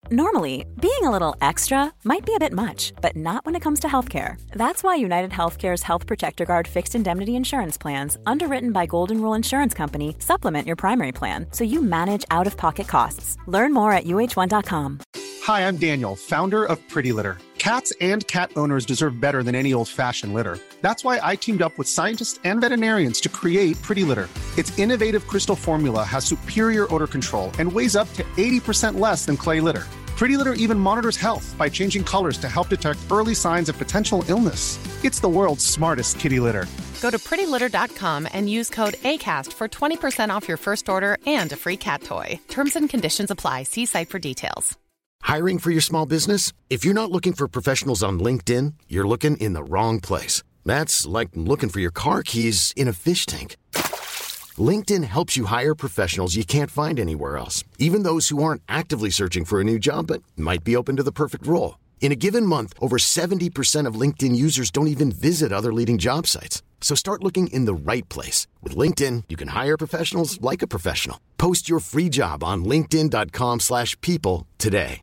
Normally, being a little extra might be a bit much, but not when it comes to healthcare. That's why United Healthcare's Health Protector Guard fixed indemnity insurance plans, underwritten by Golden Rule Insurance Company, supplement your primary plan so you manage out-of-pocket costs. Learn more at uh1.com. Hi, I'm Daniel, founder of Pretty Litter. Cats and cat owners deserve better than any old-fashioned litter. That's why I teamed up with scientists and veterinarians to create Pretty Litter. Its innovative crystal formula has superior odor control and weighs up to 80% less than clay litter. Pretty Litter even monitors health by changing colors to help detect early signs of potential illness. It's the world's smartest kitty litter. Go to prettylitter.com and use code ACAST for 20% off your first order and a free cat toy. Terms and conditions apply. See site for details. Hiring for your small business? If you're not looking for professionals on LinkedIn, you're looking in the wrong place. That's like looking for your car keys in a fish tank. LinkedIn helps you hire professionals you can't find anywhere else, even those who aren't actively searching for a new job but might be open to the perfect role. In a given month, over 70% of LinkedIn users don't even visit other leading job sites. So start looking in the right place. With LinkedIn, you can hire professionals like a professional. Post your free job on linkedin.com/people today.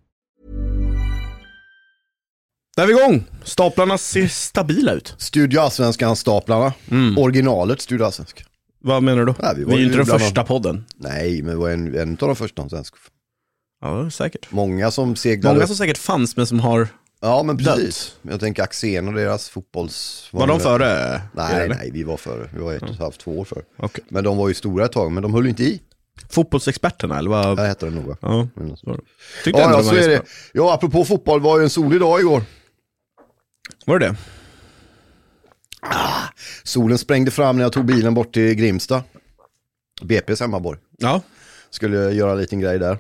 Där är vi igång. Staplarna ser stabila ut. Studio Allsvenskan-staplarna. Originalet Studio Allsvenskan. Vad menar du? Nej, vi är ju inte den första podden. Nej, men det var en av de första svensk. Ja, säkert. Många som säkert fanns men som har Ja, men precis. Jag tänker Axén och deras fotbolls... Var de före? Nej, vi var före. Vi var 1,5-2 år före. Okay. Men de var ju stora ett tag, men de höll inte i. Fotbollsexperterna, eller vad? Det heter det nog. Ja, så är det. Ja, apropå fotboll, var ju en solig dag igår. Var det? Solen sprängde fram när jag tog bilen bort till Grimsta. BP's hemmaborg. Ja. Skulle göra en liten grej där.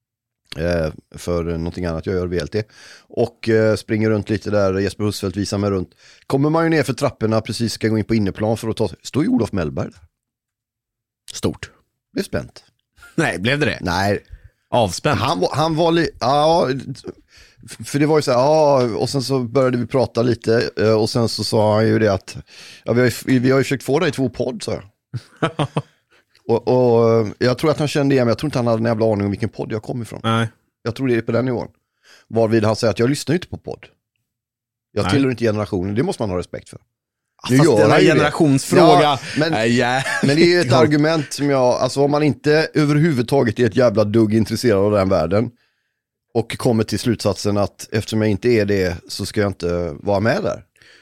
För någonting annat jag gör VLT. Och springer runt lite där. Jesper Husfeldt visar mig runt. Kommer man ju ner för trapporna, precis ska gå in på inneplan för att ta... Står ju Olof Mellberg där. Stort. Det är spänt. Nej, blev det? Nej. Avspänt. Han var ja, för det var ju så här, ja, och sen så började vi prata lite och sen så sa han ju det att ja, vi har ju försökt få dig 2 podd, så jag. och jag tror att han kände igen, men jag tror inte han hade en jävla aning om vilken podd jag kom ifrån. Nej. Jag tror det är på den nivån. Varvid han säger att jag lyssnar inte på podd. Jag tillhör inte generationen, det måste man ha respekt för. Nu fast det är en generationsfråga. Ja, men det är ju ett argument som alltså om man inte överhuvudtaget är ett jävla dugg intresserad av den världen och kommer till slutsatsen att eftersom jag inte är det så ska jag inte vara med där.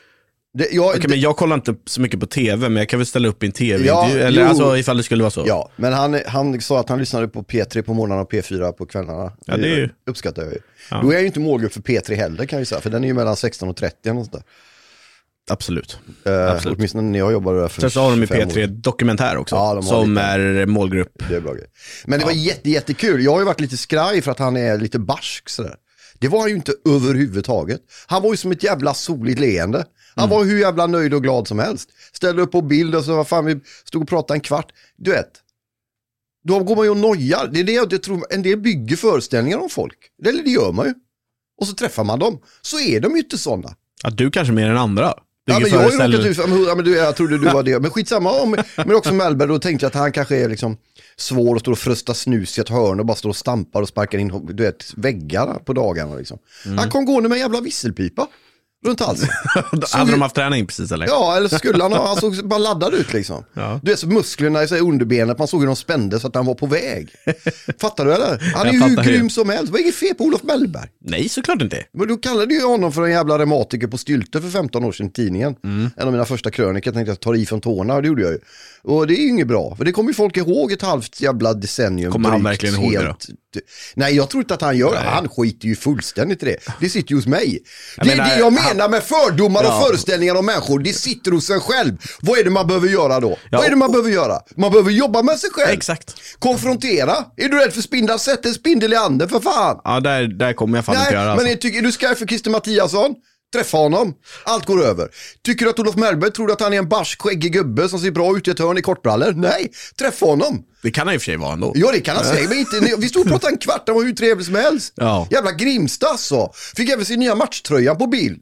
Men jag kollar inte så mycket på tv, men jag kan väl ställa upp i en tv-intervju, eller alltså ifall det skulle vara så. Ja, men han sa att han lyssnade på P3 på morgnarna och P4 på kvällarna. Ja, det uppskattar jag ju. Ja. Då är jag ju inte målgrupp för P3 heller, kan jag säga, för den är ju mellan 16 och 30 och sånt där. Absolut. Åtminstone när jag jobbade där för sen så har de ju P3 dokumentär också, ja, som är målgrupp. Det är bra grej. Men det var jättekul. Jag har ju varit lite skraj för att han är lite barsk sådär. Det var han ju inte överhuvudtaget. Han var ju som ett jävla soligt leende. Han var hur jävla nöjd och glad som helst. Ställde upp på bild och så vad fan, vi stod och pratade en kvart. Du vet, då går man ju och nojar. Det är det jag tror, en del bygger föreställningar om folk. Eller det gör man ju. Och så träffar man dem. Så är de ju inte sådana. Ja, du kanske mer än andra. Ja, men jag har ju råkat ut, jag trodde du var det. Men skitsamma, men också Mellberg, då tänkte jag att han kanske är liksom svår att stå och frösta snus i ett hörn och bara stå och stampar och sparkar in, du vet, väggarna på dagarna liksom. Han kom gående med en jävla visselpipa runt halsen. Hade de haft träning precis eller? Ja, eller skulle han såg bara laddad ut liksom. Ja. Du vet, så musklerna i sig underbenet, man såg hur de spände så att han var på väg. Fattar du eller? Han är ju hur grym som helst. Vad är det fel på Olof Mellberg? Nej, såklart inte. Men du kallade ju honom för en jävla reumatiker på stylter för 15 år sedan i tidningen. En av mina första krönikor, jag tänkte att jag tar i från tårna, och det gjorde jag ju. Och det är ju inget bra, för det kommer ju folk ihåg ett halvt jävla decennium. Kommer han verkligen ihåg det då? Nej, jag tror inte att han gör det. Han skiter ju fullständigt i det. Det sitter ju hos mig. Det är det jag menar med fördomar och föreställningar om människor. Det sitter hos en själv. Vad är det man behöver göra då? Vad är det man behöver göra? Man behöver jobba med sig själv. Exakt. Konfrontera. Är du rädd för spindlar? Sätt en spindel i anden, för fan. Ja, där kommer jag fan inte göra. Men är du skraj för Christer Mattiasson? Träffa honom. Allt går över. Tycker du att Olof Mellberg tror att han är en barsk, skäggig gubbe som ser bra ut i ett hörn i kortbrallor? Nej, träffa honom. Det kan han i och för sig vara ändå. Ja, det kan han säga, men inte. Vi stod och pratade en kvart, han var hur trevlig som helst. Ja. Jävla Grimsta så. Fick även sin nya matchtröja på bild.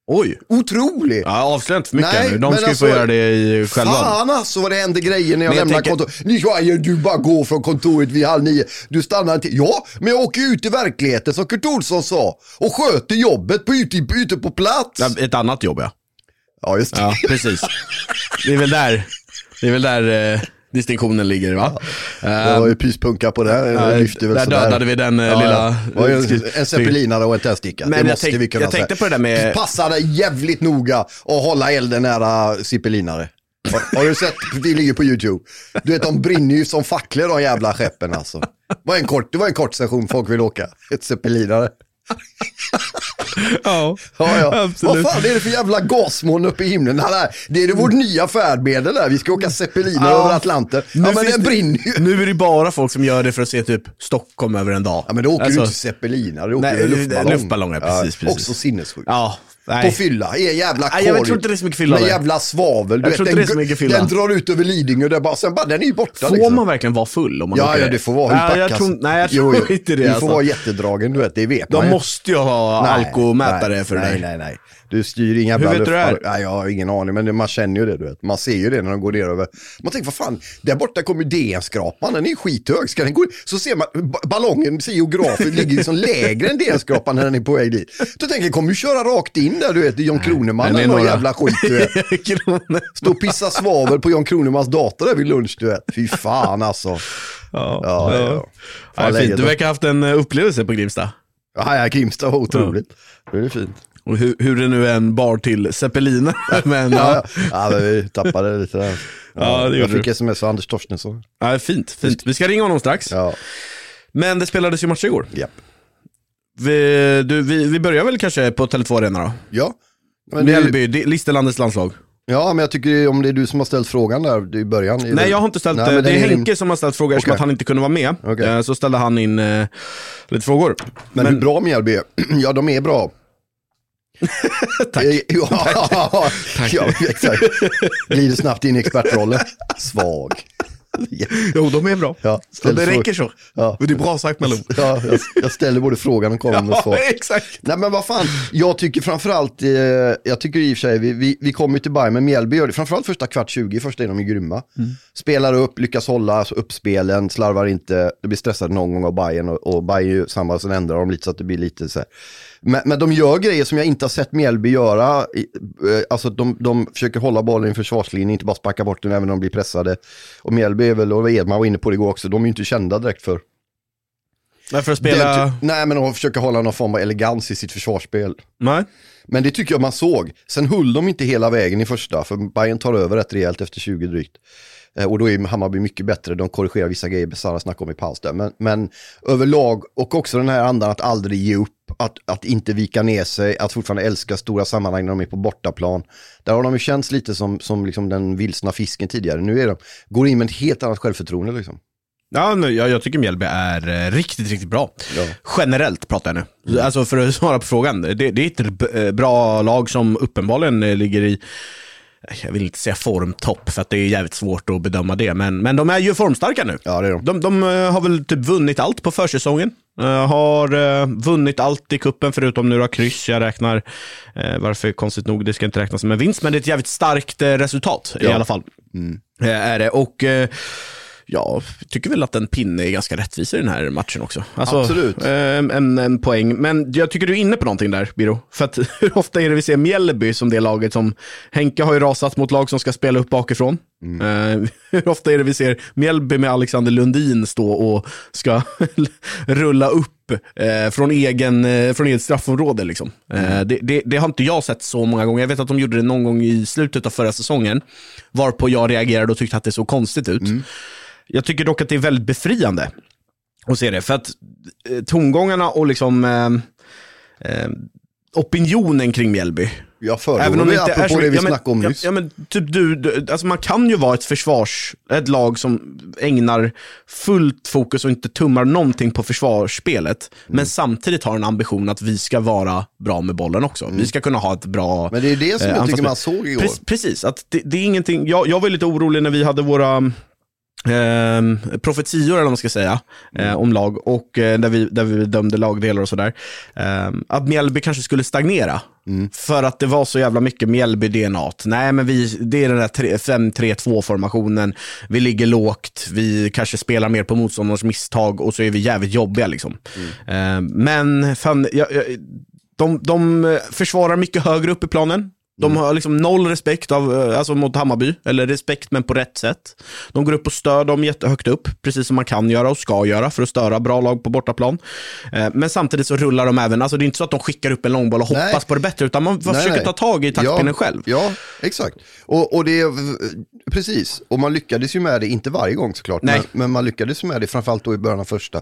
Oj. Otrolig. Ja, avslöja inte för mycket. Nej, nu. De ska ju alltså, få göra det själva. Fan alltså vad det händer grejer när jag Men jag lämnar tänker... kontoret. Du bara går från kontoret vid 8:30. Du stannar till. Ja, men jag åker ut i verkligheten som Kurt Olsson sa. Och sköter jobbet ute på plats. Ja, ett annat jobb, ja. Ja, just det. Ja, precis. Det är väl där distinktionen ligger, va? Det var ju pyspunka på det. Där dödade vi den lilla... En zeppelinare och en tändsticka. Men det måste vi kunna jag tänkte på det där med... Passa dig jävligt noga och hålla elden nära zeppelinare. Har du sett? Det ligger på YouTube. Du vet, de brinner ju som facklor de jävla skeppen alltså. Det var en kort session folk vill åka. Ett zeppelinare. Ja, absolut. Vad fan är det för jävla gasmoln uppe i himlen? Det är vårt nya färdmedel där. Vi ska åka zeppeliner över Atlanten. Ja, men den brinner ju. Nu är det bara folk som gör det för att se typ Stockholm över en dag. Ja, men då åker du inte zeppeliner. Du åker luftballonger. Precis. Också sinnessjukt. Ja. Nej. På fylla, jävla korg. Jag tror inte det är så mycket fylla. Med jävla svavel. Jag tror inte det är så mycket fylla. Den drar ut över Lidingö och sen bara, den är ju borta. Får liksom. Man verkligen vara full om man åker? Ja, det får vara. Jag tror inte det. Du får vara jättedragen, du vet, det vet man. De måste ju ha alkomätare för det. Nej. Du styr inga jävla luft. Hur vet du det? Nej, jag har ingen aning, men man känner ju det, du vet. Man ser ju det när de går ner över. Man tänker, vad fan, där borta kommer ju DN-skrapan, den är skithög. Ska den gå? Så ser man, ballongen ser geografiskt ligger liksom lägre än DN-skrapan när den är på väg dit. Då tänker jag, kommer ju köra rakt in där, du vet, John Kroneman eller någon jävla skit, du vet. Stå och pissa svavel på John Kronemans dator där vid lunch, du vet. Fy fan alltså. Ja. Fint. Du verkar ha haft en upplevelse på Grimsta. Ja, Grimsta var otroligt. Det är fint. Och hur det nu är en bar till zeppeliner. Men, men vi tappade lite där. Jag fick sms av Anders Torstensson. Ja, fint. Vi ska ringa honom strax. Ja. Men det spelades ju match igår. Japp. Vi börjar väl kanske på Tele2 Arena då? Ja. Mjällby, Listerlandets landslag. Ja, men jag tycker om det är du som har ställt frågan där i början. Nej, jag har inte ställt det. Det är Henke som har ställt frågor eftersom att han inte kunde vara med. Okay. Så ställde han in lite frågor. Men hur bra Mjällby är? Ja, de är bra. Tack. Tack. Ja, exakt. Glider snabbt in i expertrollen. Svag. Jo, de är bra. Ja, det räcker så. Ja. Det är bra sagt, Malou. Ja, jag ställer både frågan och kommer med svar. Exakt. Nej, men vad fan, jag tycker framförallt, jag tycker i och för sig, vi kommer till Bayern, men Mjällby gör det. Framförallt första kvart 20, första är de ju grymma. Spelar upp, lyckas hålla upp spelen, slarvar inte, det blir stressade någon gång av Bayern och Bayern ju samma, sen ändrar de lite så att det blir lite så här. Men de gör grejer som jag inte har sett Mjällby göra. Alltså de försöker hålla bollen i försvarslinjen, inte bara sparka bort den även om de blir pressade. Och Mjällby är väl, och Edman var inne på det igår också, de är ju inte kända direkt för... Nej, för att spela... Nej, men de försöker hålla någon form av elegans i sitt försvarsspel. Nej. Men det tycker jag man såg. Sen höll de inte hela vägen i första, för Bayern tar över rätt rejält efter 20 drygt. Och då är Hammarby mycket bättre. De korrigerar vissa grejer, Sara snackar om i paus där. Men överlag, och också den här andan att aldrig ge upp, att inte vika ner sig, att fortfarande älska stora sammanhang när de är på bortaplan. Där har de ju känts lite som liksom den vilsna fisken tidigare. Nu går in med ett helt annat självförtroende liksom. Ja, jag tycker Mjällby är riktigt, riktigt bra. Ja. Generellt pratar jag nu. Alltså för att svara på frågan. Det är ett bra lag som uppenbarligen ligger i, jag vill inte säga formtopp för att det är jävligt svårt att bedöma det. Men de är ju formstarka nu. Ja, det är de. De har väl typ vunnit allt på försäsongen. Har vunnit allt i kuppen förutom nu då kryss. Jag räknar, varför konstigt nog, det ska inte räknas som en vinst. Men det är ett jävligt starkt resultat i alla fall. Är det. Och... jag tycker väl att en pinne är ganska rättvis i den här matchen också. Alltså, absolut. En poäng. Men jag tycker du är inne på någonting där, Biro. För att hur ofta är det vi ser Mjällby som det laget som... Henke har ju rasat mot lag som ska spela upp bakifrån. Hur ofta är det vi ser Mjällby med Alexander Lundin stå och ska rulla upp från eget straffområde liksom. Det har inte jag sett så många gånger. Jag vet att de gjorde det någon gång i slutet av förra säsongen, varpå jag reagerade och tyckte att det såg konstigt ut. Jag tycker dock att det är väldigt befriande att se det, för att tongångarna och liksom opinionen kring Mjällby. Jag föredrar det apropå det vi snackade om nyss. Ja, men typ alltså man kan ju vara ett lag som ägnar fullt fokus och inte tummar någonting på försvarsspelet, men samtidigt har en ambition att vi ska vara bra med bollen också. Vi ska kunna ha ett bra... Men det är det som jag tycker man såg i år. Precis, att det är ingenting... Jag var lite orolig när vi hade våra profetior eller vad man ska säga om lag och där vi dömde lagdelar och sådär, att Mjällby kanske skulle stagnera för att det var så jävla mycket Mjällby-DNA. Nej, men det är den där 5-3-2 formationen, vi ligger lågt, vi kanske spelar mer på motståndarens misstag och så är vi jävligt jobbiga liksom. Men fan, de försvarar mycket högre upp i planen. De har liksom noll respekt alltså mot Hammarby, eller respekt men på rätt sätt. De går upp och stör dem jättehögt upp, precis som man kan göra och ska göra för att störa bra lag på bortaplan. Men samtidigt så rullar de även, alltså det är inte så att de skickar upp en långboll och hoppas på det bättre, utan man försöker ta tag i taktpinnen själv. Ja, exakt. Och det är precis, och man lyckades ju med det, inte varje gång såklart, men man lyckades med det framförallt då i början av första.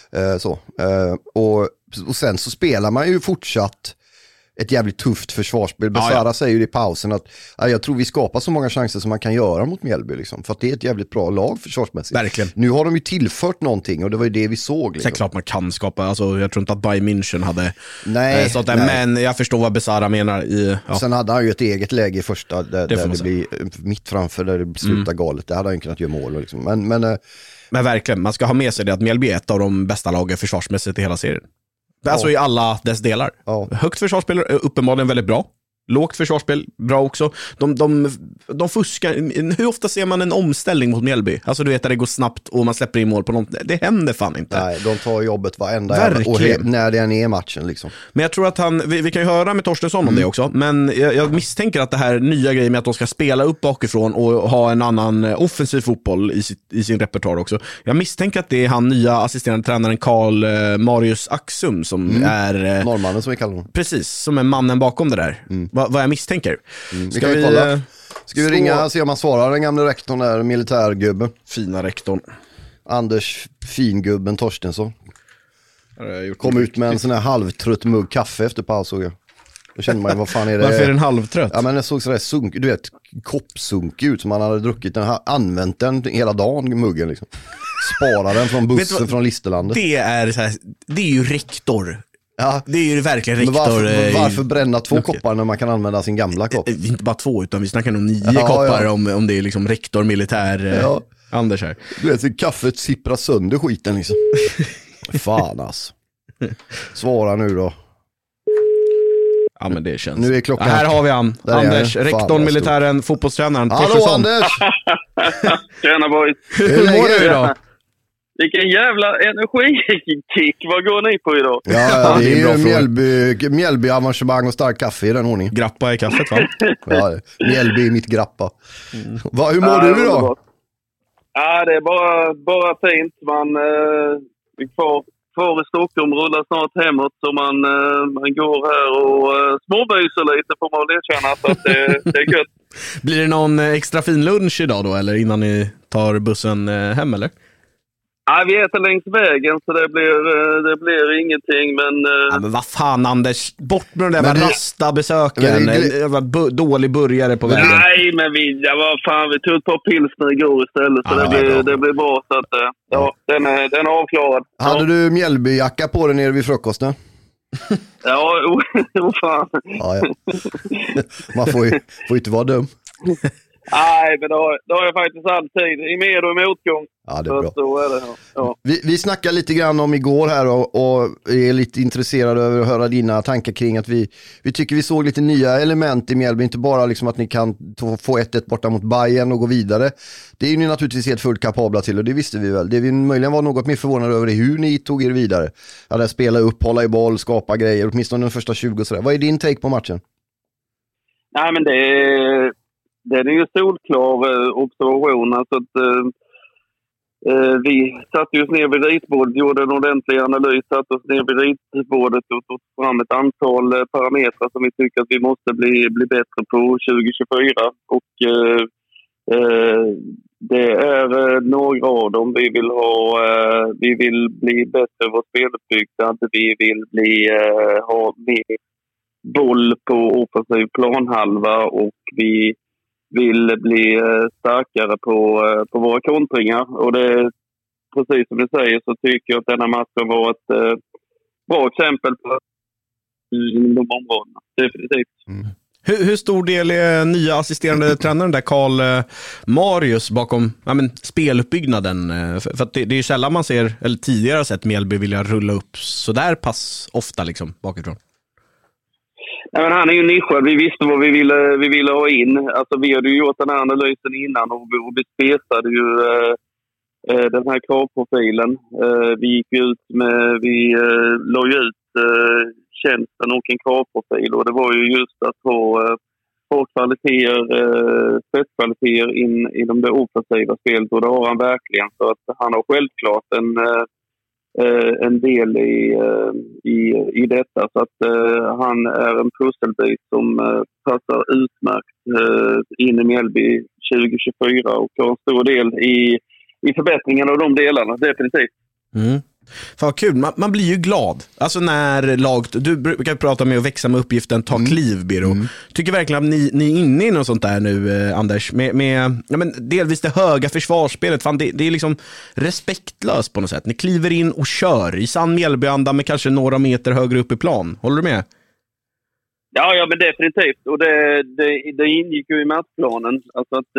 Och sen så spelar man ju fortsatt ett jävligt tufft försvarsspel. Besara säger ju i pausen att jag tror vi skapar så många chanser som man kan göra mot Mjällby liksom, för att det är ett jävligt bra lag försvarsmässigt. Verkligen. Nu har de ju tillfört någonting och det var ju det vi såg liksom. Det är klart man kan skapa, alltså jag tror inte att Bayern München hade sånt där, men jag förstår vad Besara menar Sen hade han ju ett eget läge i första där det blir mitt framför, där det slutar galet. Det hade han kunnat göra mål liksom. Men verkligen, man ska ha med sig det att Mjällby är ett av de bästa lagen försvarsmässigt i hela serien. Alltså i alla dess delar. Högt försvarsspel är uppenbarligen väldigt bra. Lågt försvarsspel, bra också. De fuskar. Hur ofta ser man en omställning mot Mjällby? Alltså du vet att det går snabbt och man släpper in mål på något. Det händer fan inte. Nej, de tar jobbet varenda och när det än är matchen liksom. Men jag tror att vi kan ju höra med Torstensson om det också. Men jag misstänker att det här nya grejen med att de ska spela upp bakifrån och ha en annan offensiv fotboll i sin repertoar också. Jag misstänker att det är han nya assisterande tränaren Karl Marius Axum som är norrmannen som vi kallar honom. Precis, som är mannen bakom det där. Vad jag misstänker. Ska vi kolla? Ska vi ringa och se om man svarar, den gamla rektorn där, militärgubben. Fina rektorn. Anders Fingubben Torstensson. Kom ut med en sån här halvtrött mugg kaffe efter paus. Då kände man ju, vad fan är det? Varför är den halvtrött? Ja, men den såg sådär du vet, koppsunk ut som man hade druckit den, använt den hela dagen, muggen liksom. Sparar den från bussen från Listerlandet. Det är ju rektor. Ja, det är ju verkligen rektor. Varför bränna 2 koppar när man kan använda sin gamla kopp? Inte bara 2, utan vi snackar nog 9 koppar. Om det är liksom rektor, militär Anders här. Du vet, kaffet sipprar sönder skiten liksom. Fan alltså. Svara nu då. Ja, men det känns. Nu är klockan. Här har vi han. Anders, rektorn, militären, fotbollstränaren. Hallå Anders! Tjena boys. Hur mår du idag? Vilken jävla energikick. Vad går ni på idag? Ja, det är ju Mjällby avancemang och stark kaffe i den ordningen. Grappa i kaffet, va? Ja, Mjällby i mitt grappa. Hur mår du idag? Ja, det är bara fint. Man kvar i Stockholm, rullar snart hemåt, så man går här och småbyser lite, får man väl erkänna att det är gött. Blir det någon extra fin lunch idag då, eller innan ni tar bussen hem, eller? Ja, vi äter längs vägen, så det blir ingenting, men... Ja, men vad fan, Anders, bort med den där rasta besöken, dålig burgare på vägen. Nej, men vi tog ett par pilsner igår istället, så det blir bra, så att den är avklarad. Hade du Mjällbyjacka på dig nere vid frukosten? Ja, fan. Ja. Man får ju inte vara dum. Nej, men då har jag faktiskt alltid i med och motgång. Ja, det är bra. Så är det, ja. Vi snackade lite grann om igår här och är lite intresserade över att höra dina tankar kring att vi tycker vi såg lite nya element i Mjällby. Inte bara liksom att ni kan få 1-1 borta mot Bayern och gå vidare. Det är ju ni naturligtvis helt fullt kapabla till, och det visste vi väl. Det vi möjligen var något mer förvånade över är hur ni tog er vidare. Att spela upp, hålla i boll, skapa grejer, åtminstone den första 20 och sådär. Vad är din take på matchen? Nej, men det är ju solklar observation. Alltså att vi satte oss ner vid ritbordet, gjorde en ordentlig analys, satte oss ner vid ritbordet och tog fram ett antal parametrar som vi tycker att vi måste bli bättre på 2024. Och det är några av dem. Vi vill bli bättre på speluppbyggnad. Vi vill ha mer boll på offensiv planhalva, och vi vill bli starkare på våra kontringar. Och det, precis som du säger, så tycker jag att denna matchen var ett bra exempel på de områdena. Definitivt. Hur stor del är nya assisterande tränaren där, Karl Marius, bakom speluppbyggnaden? För att det är ju sällan man ser, eller tidigare har sett Mjällby vilja rulla upp så där pass ofta liksom bakifrån. Ja, men han är ju nischad. Vi visste vad vi ville ha in. Alltså, vi hade ju gjort den här analysen innan och vi spesade ju den här kravprofilen. Vi gick ut med, vi la ju ut tjänsten och en kravprofil, och det var ju just att ha kvaliteter, spetskvaliteter inom det offensiva spelet, och det har han verkligen. Så att han har självklart en del i detta, så att han är en pusselbit som passar utmärkt in i Mjällby 2024 och har en stor del i förbättringen av de delarna, definitivt. Fan kul, man blir ju glad. Alltså när du brukar prata med att växa med uppgiften ta kliv, Biro. Tycker verkligen att ni är inne i något sånt där nu, Anders, med delvis det höga försvarsspelet. Fan, det är liksom respektlöst på något sätt. Ni kliver in och kör i sann Mjällbyanda med kanske några meter högre upp i plan. Håller du med? Ja, men definitivt. Och det ingick ju i matchplanen. Alltså att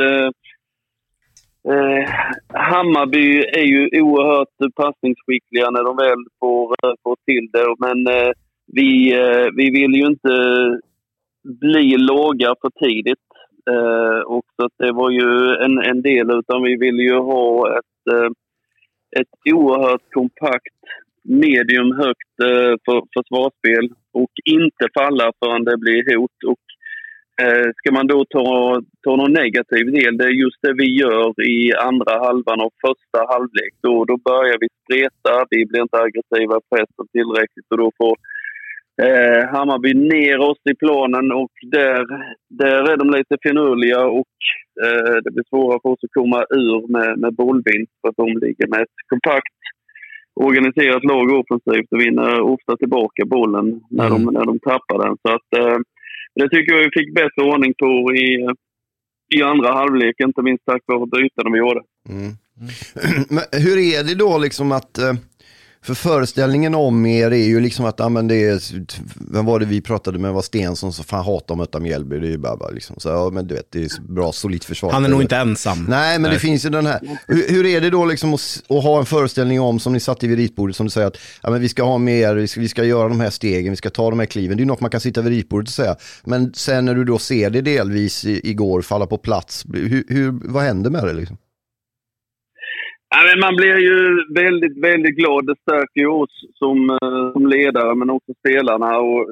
Hammarby är ju oerhört passningsskickliga när de väl får till det. Men vi vill ju inte bli låga för tidigt. Och så att det var ju en del, utan vi vill ju ha ett oerhört kompakt medium högt försvarsspel och inte falla förrän det blir hot. Och ska man då ta någon negativ del, det är just det vi gör i andra halvan och första halvlek. Då börjar vi spreta, vi blir inte aggressiva pressen tillräckligt, och då får Hammarby ner oss i planen, och där är de lite finurliga, och det blir svårare för oss att komma ur med bollvinst, för att de ligger med ett kompakt organiserat lag offensivt och vinner ofta tillbaka bollen när de tappar den. Så att det tycker jag vi fick bättre ordning på i andra halvlek, inte minst tack vare bytena vi gjorde. Men hur är det då liksom att för föreställningen om er är ju liksom att det är, vem var det vi pratade med, var Stensson, så fan hatar att möta Mjällby, det är ju bara liksom så, ja, men du vet, det är bra solidt försvar. Han är nog inte ensam. Nej, men det finns ju den här. Hur är det då liksom att ha en föreställning om, som ni satt i vid ritbordet, som du säger att vi ska ha mer, vi ska göra de här stegen, vi ska ta de här kliven. Det är ju något man kan sitta vid ritbordet och säga. Men sen när du då ser det delvis igår falla på plats, vad händer med det liksom? Ja, men man blir ju väldigt, väldigt glad. Det stärker ju oss som ledare, men också spelarna. Och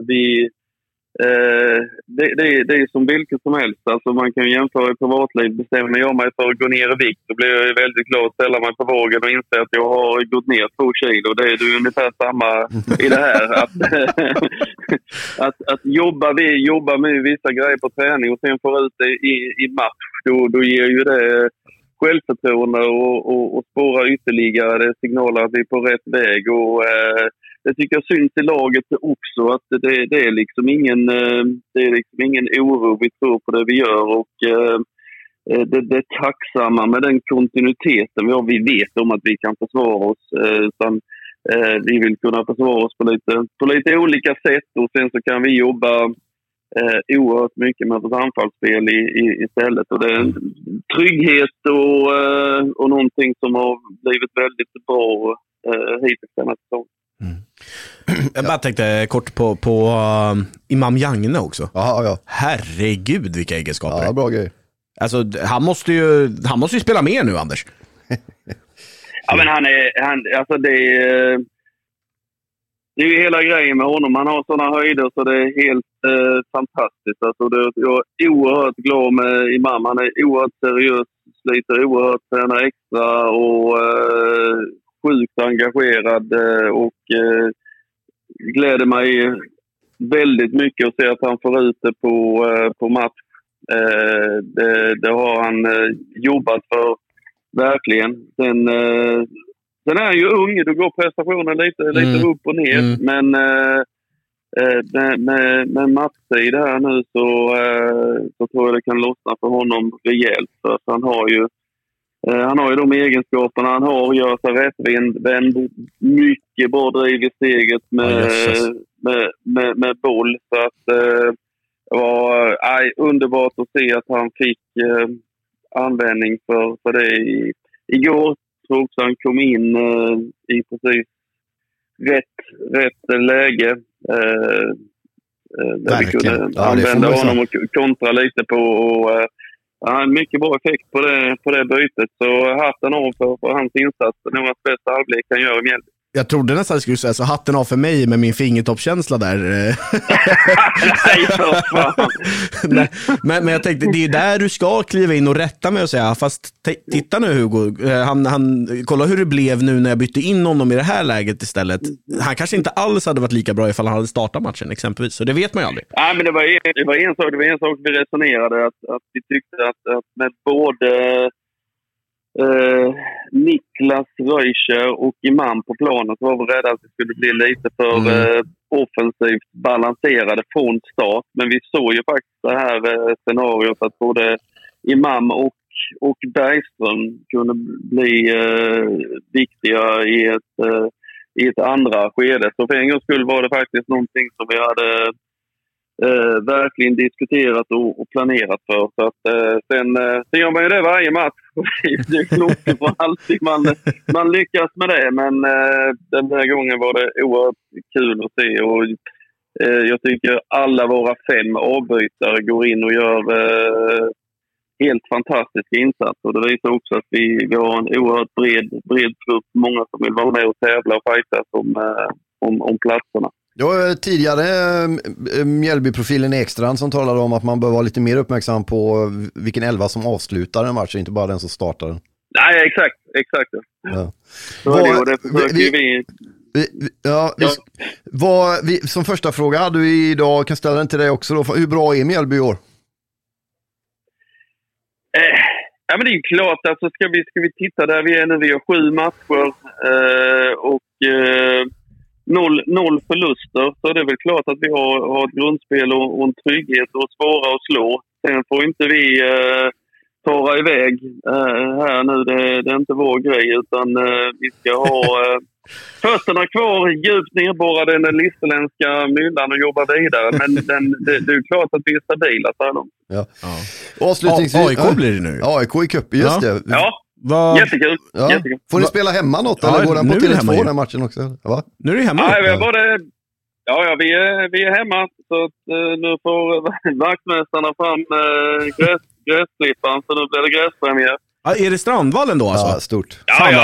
det är som vilket som helst. Alltså man kan jämföra i privatliv. Bestämmer jag mig för att gå ner i vikt, då blir jag väldigt glad att ställa mig på vågen och inse att jag har gått ner 2 kilo. Det är ju ungefär samma i det här. Att jobba med vissa grejer på träning och sen få ut det i match, då ger ju det självförtroende och spåra ytterligare. Det signaler att vi är på rätt väg, och det tycker jag syns i laget också, att det är liksom ingen oro. Vi tror på det vi gör, och det är tacksamma med den kontinuiteten vi har. Vi vet om att vi kan försvara oss, utan vi vill kunna försvara oss på lite olika sätt, och sen så kan vi jobba oerhört mycket med vårt anfallsspel istället, och det är en trygghet och någonting som har blivit väldigt bra hittills den här säsongen. Jag bara tänkte kort på Imam Jagne också. Ja. Herregud, vilka egenskaper. Ja, bra grej. Alltså, han måste ju spela mer nu, Anders. Ja, men alltså det är ju hela grejen med honom. Han har sådana höjder så det är helt fantastiskt. Alltså jag är oerhört glad med Imam. Han är oerhört seriös, sliter oerhört, tränar extra och sjukt engagerad, och gläder mig väldigt mycket att se att han får ut det på match. Det har han jobbat för verkligen. Sen är han ju ung, då går prestationen lite upp och ner. Men med matchtid här nu så tror jag det kan lossna för honom rejält. För han har ju de egenskaperna han har, gör sig rättvänd, mycket bra driv i steget med boll. Så att underbart att se att han fick användning för det igår. Jag tror också han kom in i precis rätt läge. Där vi kunde använda honom och kontra lite på. Och, mycket bra effekt på det bytet. Så hatten av för hans insats. Det är nog hans bästa halvlek kan göra i Mjällby. Jag trodde nästan jag skulle säga så hatten av för mig med min fingertoppskänsla där. Nej, för fan. Nej, men jag tänkte, det är där du ska kliva in och rätta mig och säga, fast titta nu Hugo, kolla hur det blev nu när jag bytte in honom i det här läget istället. Han kanske inte alls hade varit lika bra ifall han hade startat matchen exempelvis, så det vet man ju aldrig. Nej, men det var en sak vi resonerade, att vi tyckte att med både Niklas Röischer och Imam på planen så var vi rädda att det skulle bli lite för offensivt balanserade från start. Men vi såg ju faktiskt det här scenariot att både Imam och Bergström kunde bli viktiga i ett andra skede. Så för en gång skulle var det faktiskt någonting som vi hade verkligen diskuterat och planerat för. Så att sen gör man ju det varje match. Det är klokt för alltid man lyckas med det. Men den här gången var det oerhört kul att se. Och jag tycker alla våra 5 avbytare går in och gör helt fantastiska insatser. Och det visar också att vi har en oerhört bred grupp. Många som vill vara med och tävla och fightas om platserna. Det var tidigare Mjällby-profilen Ekstrand som talade om att man bör vara lite mer uppmärksam på vilken 11 som avslutar en match, inte bara den som startar den. Nej, exakt. Ja. Så det försöker vi. Som första fråga hade vi idag, kan ställa den till dig också då. Hur bra är Mjällby i år? Ja, men det är ju klart, alltså ska vi titta där vi är nu, vi har 7 matcher och 0 förluster, så är det väl klart att vi har ett grundspel och en trygghet och svåra att slå. Sen får inte vi ta iväg här nu, det är inte vår grej, utan vi ska ha fötterna kvar djupt nerborrade i den listerländska myllan och jobba vidare. Men det är klart att vi är stabila så här långt. Ja. Avslutningsvis, AIK blir det nu. AIK i cup, just det. Ja. Jättekul. Jättekul. Får ni spela hemma något eller går den på Tele2 den matchen också? Va? Nu är det hemma. Nej, vi är hemma. Så att, nu får vaktmästarna fram gräsklipparen, så nu blir det gräspremiär. Är det Strandvallen då alltså? Ja, stort. Ja.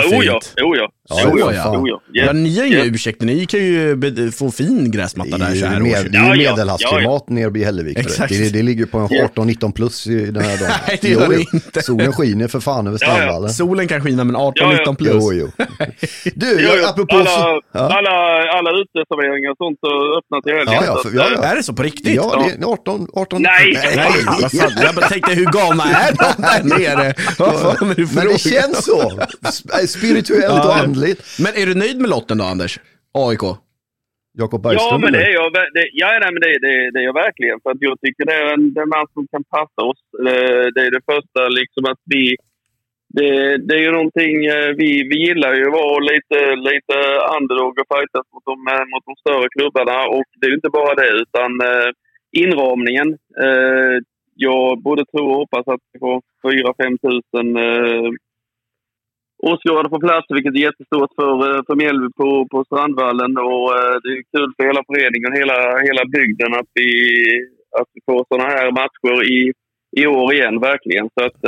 Ni är inga ursäkter, ni kan ju få fin gräsmatta där så här. Det är ju medelhavsklimat nere i Hällevik. Det ligger på en 18-19 plus i den här dagen. Nej, det gör det inte. Solen skiner för fan över Strandvallen. Solen kan skina, men 18-19 plus. Jo. Du, apropå... Alla uteserveringar och sånt har öppnat i helgen. Är det så på riktigt? Ja, det är 18. Nej. Jag bara tänkte, hur galna är de där nere? Men det känns så spirituellt och andligt. Men är du nöjd med lotten då, Anders? AIK? Jakob Bergström? Ja, men det är jag. Det är jag verkligen. För att jag tycker det är en man som kan passa oss. Det är det första liksom att vi... Det är ju någonting vi gillar ju att vara lite underdog och fightas mot de större klubbarna. Och det är ju inte bara det, utan inramningen. Jag både tror och hoppas att vi får 4-5 tusen åskådare på plats, vilket är jättestort för Mjällby på Strandvallen. Och det är kul för hela föreningen och hela bygden att vi får sådana här matcher i år igen, verkligen. Så att,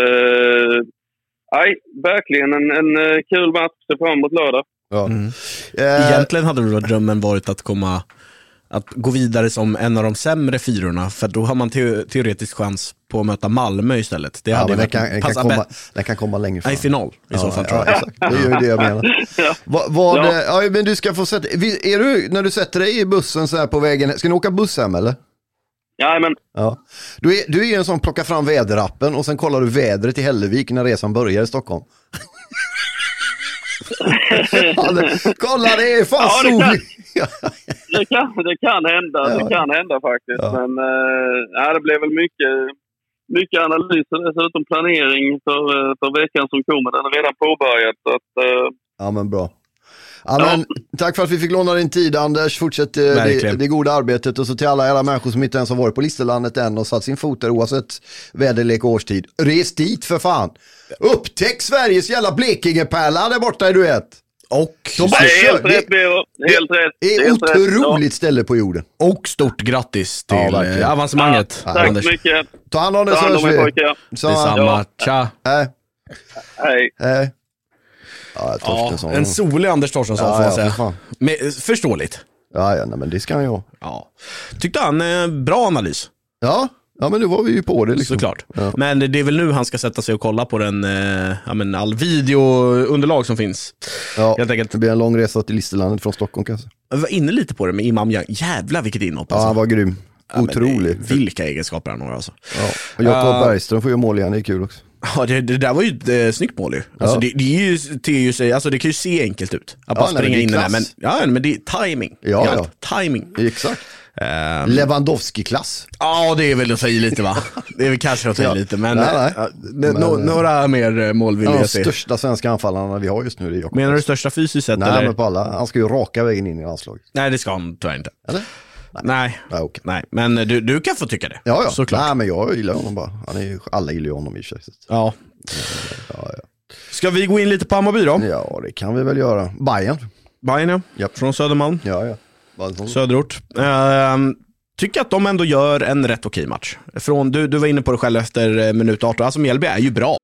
verkligen en kul match fram emot lördag. Ja. Egentligen hade det drömmen varit att gå vidare som en av de sämre fyrorna, för då har man teoretisk chans på att möta Malmö istället. Det hade den kan komma längre fram. I final i så fall, tror jag. Exakt. Det är ju det jag menar. Men du ska få sätta... Är du, när du sätter dig i bussen så här på vägen, ska ni åka buss hem eller? Jajamän. Ja. Du är en sån plocka fram väderappen och sen kollar du vädret i Hällevik när resan börjar i Stockholm. Kolla, det är fan soligt. Det kan hända. Ja. Det kan hända faktiskt. Ja. Men det blev väl mycket analys och dessutom planering för veckan som kommer. Den är redan påbörjat. Så att, ja, men bra. men, tack för att vi fick låna din tid, Anders. Fortsätt det goda arbetet. Och så till alla era människor som inte ens har varit på Listerlandet än och satt sin fot där oavsett väderlek och årstid. Res dit för fan. Upptäck Sveriges jävla Blekingepärla där borta, du vet. Och helt rätt. Det är ett otroligt ställe på jorden. Och stort grattis till avancemanget. Tack Anders. så mycket. Ta hand om det, så hörs vi. Detsamma. Tja. Hej. En solig Anders Torstensson får man säga. Förståeligt. Ja, men det ska han ju. Ja. Tyckte han bra analys. Ja, men nu var vi ju på det liksom. Såklart. Ja. Men det är väl nu han ska sätta sig och kolla på den all videounderlag som finns. Ja, det blir en lång resa till Listerlandet från Stockholm kanske. Jag var inne lite på det med Imam Young. Jävla vilket inhopp. Ja, han var grym. Otrolig. Vilka egenskaper han har alltså. Ja. Och Jakob Bergström får ju mål igen, det är kul också. Ja, det där var ju ett snyggt mål ju. Alltså, det är ju sig, alltså det kan ju se enkelt ut. Att bara springa in där, men det är timing. Ja. Timing. Exakt. Lewandowski-klass. Ja, det är väl att ta i lite, va? Det är väl kanske att ta i lite, men några mer mål vill jag se. De största svenska anfallarna vi har just nu är Jakob. Menar du största fysiskt sett? Nej, men på alla. Han ska ju raka vägen in i landslaget. Nej, det ska han tyvärr inte. Eller? Nej. Okay. Nej, men du kan få tycka det. Ja. Såklart. Nej, men jag gillar honom bara. Alla gillar honom i sig. Ja. Ska vi gå in lite på Hammarby då? Ja, det kan vi väl göra. Bayern, ja. Från Södermalm. Ja. Söderort. Tycker att de ändå gör en rätt okej match. Du var inne på det själv efter minut 18. Alltså Mjällby är ju bra.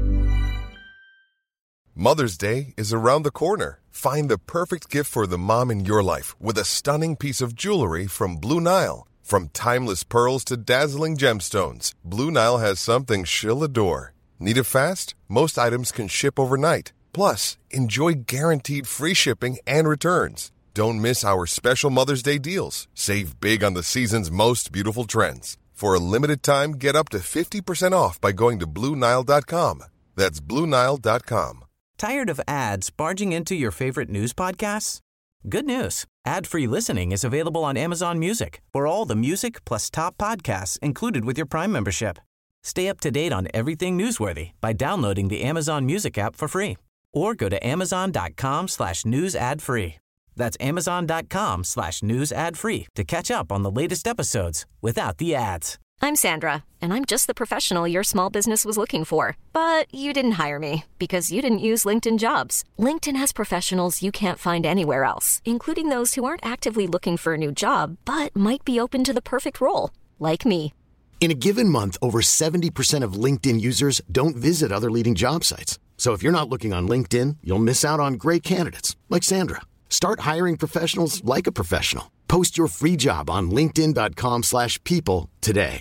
Mother's Day is around the corner. Find the perfect gift for the mom in your life with a stunning piece of jewelry from Blue Nile. From timeless pearls to dazzling gemstones, Blue Nile has something she'll adore. Need it fast? Most items can ship overnight. Plus, enjoy guaranteed free shipping and returns. Don't miss our special Mother's Day deals. Save big on the season's most beautiful trends. For a limited time, get up to 50% off by going to BlueNile.com. That's BlueNile.com. Tired of ads barging into your favorite news podcasts? Good news. Ad-free listening is available on Amazon Music for all the music plus top podcasts included with your Prime membership. Stay up to date on everything newsworthy by downloading the Amazon Music app for free or go to amazon.com/news ad free. That's amazon.com/news ad free to catch up on the latest episodes without the ads. I'm Sandra, and I'm just the professional your small business was looking for. But you didn't hire me because you didn't use LinkedIn Jobs. LinkedIn has professionals you can't find anywhere else, including those who aren't actively looking for a new job, but might be open to the perfect role, like me. In a given month, over 70% of LinkedIn users don't visit other leading job sites. So if you're not looking on LinkedIn, you'll miss out on great candidates, like Sandra. Start hiring professionals like a professional. Post your free job on linkedin.com/people today.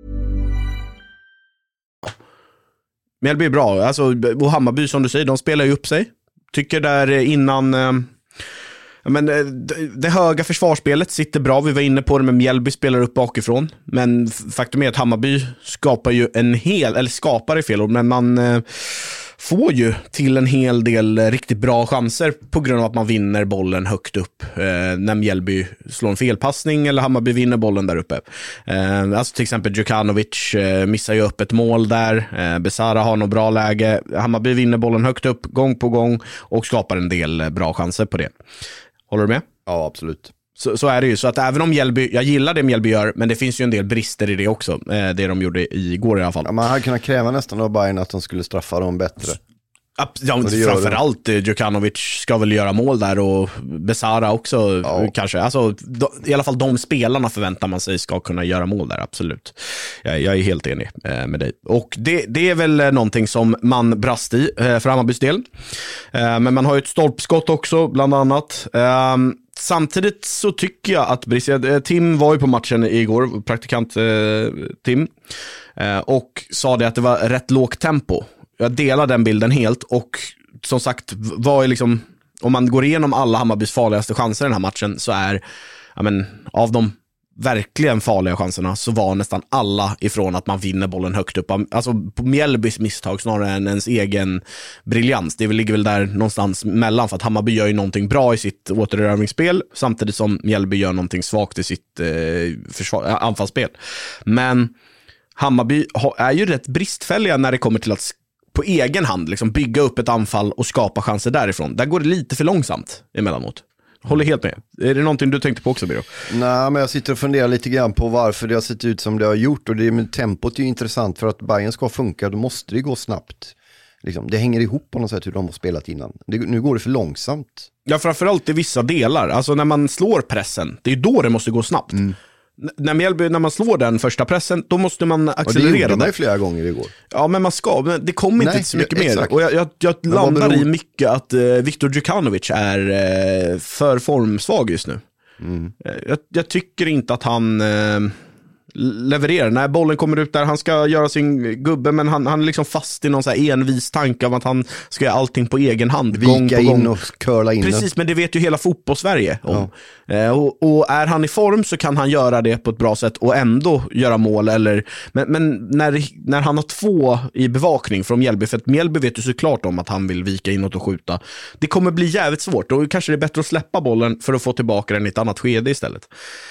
Mjällby är bra. Alltså, och Hammarby, som du säger, de spelar ju upp sig. Tycker där innan... det höga försvarsspelet sitter bra. Vi var inne på det, med Mjällby spelar upp bakifrån. Men faktum är att Hammarby skapar ju skapar i fel ord, men man får ju till en hel del riktigt bra chanser på grund av att man vinner bollen högt upp när Mjällby slår en felpassning eller Hammarby vinner bollen där uppe. Alltså till exempel Djukanovic missar ju upp ett mål där. Besara har något bra läge. Hammarby vinner bollen högt upp gång på gång och skapar en del bra chanser på det. Håller du med? Ja, absolut. Så är det ju. Så att även om Mjällby, jag gillar det Mjällby gör, men det finns ju en del brister i det också. Det de gjorde igår i alla fall. Ja, man hade kunnat kräva nästan av Bayern att de skulle straffa dem bättre. Ja, framförallt Djukanovic ska väl göra mål där, och Besara också kanske. Alltså, i alla fall de spelarna förväntar man sig ska kunna göra mål där, absolut. Jag är helt enig med dig. Och det är väl någonting som man brast i för Hammarbys del. Men man har ju ett stolpskott också, bland annat. Samtidigt så tycker jag att Tim var ju på matchen igår, praktikant Tim, och sa det att det var rätt lågt tempo. Jag delar den bilden helt, och som sagt, vad är liksom, om man går igenom alla Hammarbys farligaste chanser i den här matchen, så är, av de verkligen farliga chanserna så var nästan alla ifrån att man vinner bollen högt upp. Alltså på Mjällbys misstag snarare än ens egen briljans. Det ligger väl där någonstans mellan, för att Hammarby gör ju någonting bra i sitt återerövringsspel samtidigt som Mjällby gör någonting svagt i sitt anfallsspel. Men Hammarby är ju rätt bristfälliga när det kommer till att på egen hand liksom bygga upp ett anfall och skapa chanser därifrån. Där går det lite för långsamt emellanåt. Håller helt med. Är det någonting du tänkte på också, Biro? Nej, men jag sitter och funderar lite grann på varför det har sett ut som det har gjort. Och det med tempot är ju intressant, för att Bayern ska funka, då måste det gå snabbt. Liksom, det hänger ihop på något sätt hur de har spelat innan. Nu går det för långsamt. Ja, framförallt i vissa delar. Alltså när man slår pressen, det är då det måste gå snabbt. När man slår den första pressen, då måste man accelerera. Och det gjorde man flera gånger igår. Ja, men man ska. Men det kommer inte så mycket exakt. mer. Och jag landar i mycket att Viktor Djukanovic är för formsvag just nu. Jag tycker inte att han levererar. När bollen kommer ut där, han ska göra sin gubbe, men han är liksom fast i någon så här envis tanke av att han ska göra allting på egen hand. Vika gång på in gång. och curla in. Precis, men det vet ju hela fotbollssverige om. Ja. Och är han i form så kan han göra det på ett bra sätt och ändå göra mål. Men när han har 2 i bevakning från Mjällby, för att Mjällby vet ju såklart om att han vill vika inåt och skjuta. Det kommer bli jävligt svårt, och kanske det är bättre att släppa bollen för att få tillbaka den i ett annat skede istället.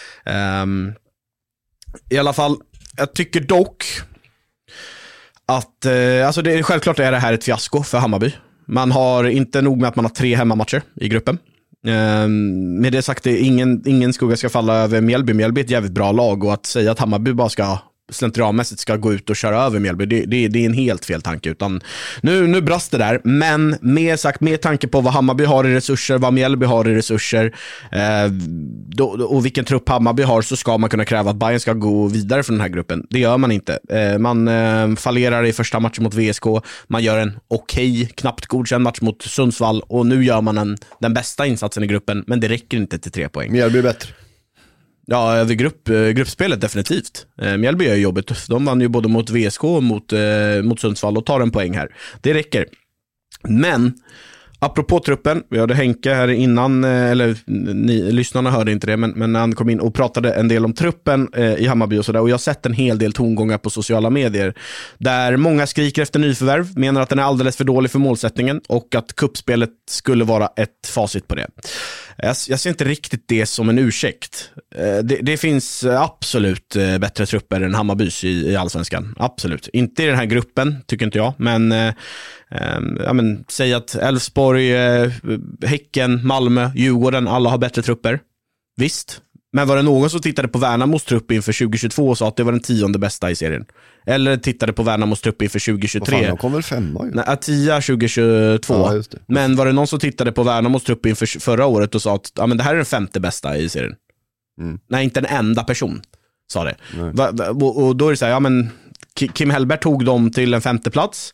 I alla fall, jag tycker dock att alltså det är självklart är det här ett fiasko för Hammarby. Man har inte nog med att man har 3 hemmamatcher i gruppen. Med det sagt, ingen skugga ska falla över Mjällby. Mjällby är ett jävligt bra lag, och att säga att Hammarby bara ska slentrianmässigt ska gå ut och köra över Mjällby, det är en helt fel tanke. Utan nu brast det där, men med tanke på vad Hammarby har i resurser, vad Mjällby har i resurser, och vilken trupp Hammarby har, så ska man kunna kräva att Bayern ska gå vidare från den här gruppen. Det gör man inte. Man fallerar i första matchen mot VSK, man gör en knappt godkänd match mot Sundsvall, och nu gör man den bästa insatsen i gruppen, men det räcker inte till 3 poäng. Mjällby är bättre. Ja, över gruppspelet definitivt. Mjällby är jobbigt. De vann ju både mot VSK och mot Sundsvall och tar en poäng här. Det räcker. Men apropå truppen, vi hade Henke här innan, eller lyssnarna hörde inte det, men han kom in och pratade en del om truppen i Hammarby och sådär, och jag har sett en hel del tongångar på sociala medier där många skriker efter nyförvärv, menar att den är alldeles för dålig för målsättningen och att kuppspelet skulle vara ett facit på det. Jag ser inte riktigt det som en ursäkt. Det finns absolut bättre trupper än Hammarbys i Allsvenskan. Absolut. Inte i den här gruppen, tycker inte jag. Men säg att Elfsborg, Häcken, Malmö, Djurgården, alla har bättre trupper. Visst. Men var det någon som tittade på Värnamos trupp inför 2022 och sa att det var den 10:e bästa i serien? Eller tittade på Värnamos trupp inför 2023? Vad fan, de kom väl 5 ju? Nej, 10 2022. Ja, just det. Men var det någon som tittade på Värnamos trupp inför förra året och sa att men det här är den 5:e bästa i serien? Nej, inte en enda person sa det. Och då är det så här, Kim Hellberg tog dem till en 5:e plats.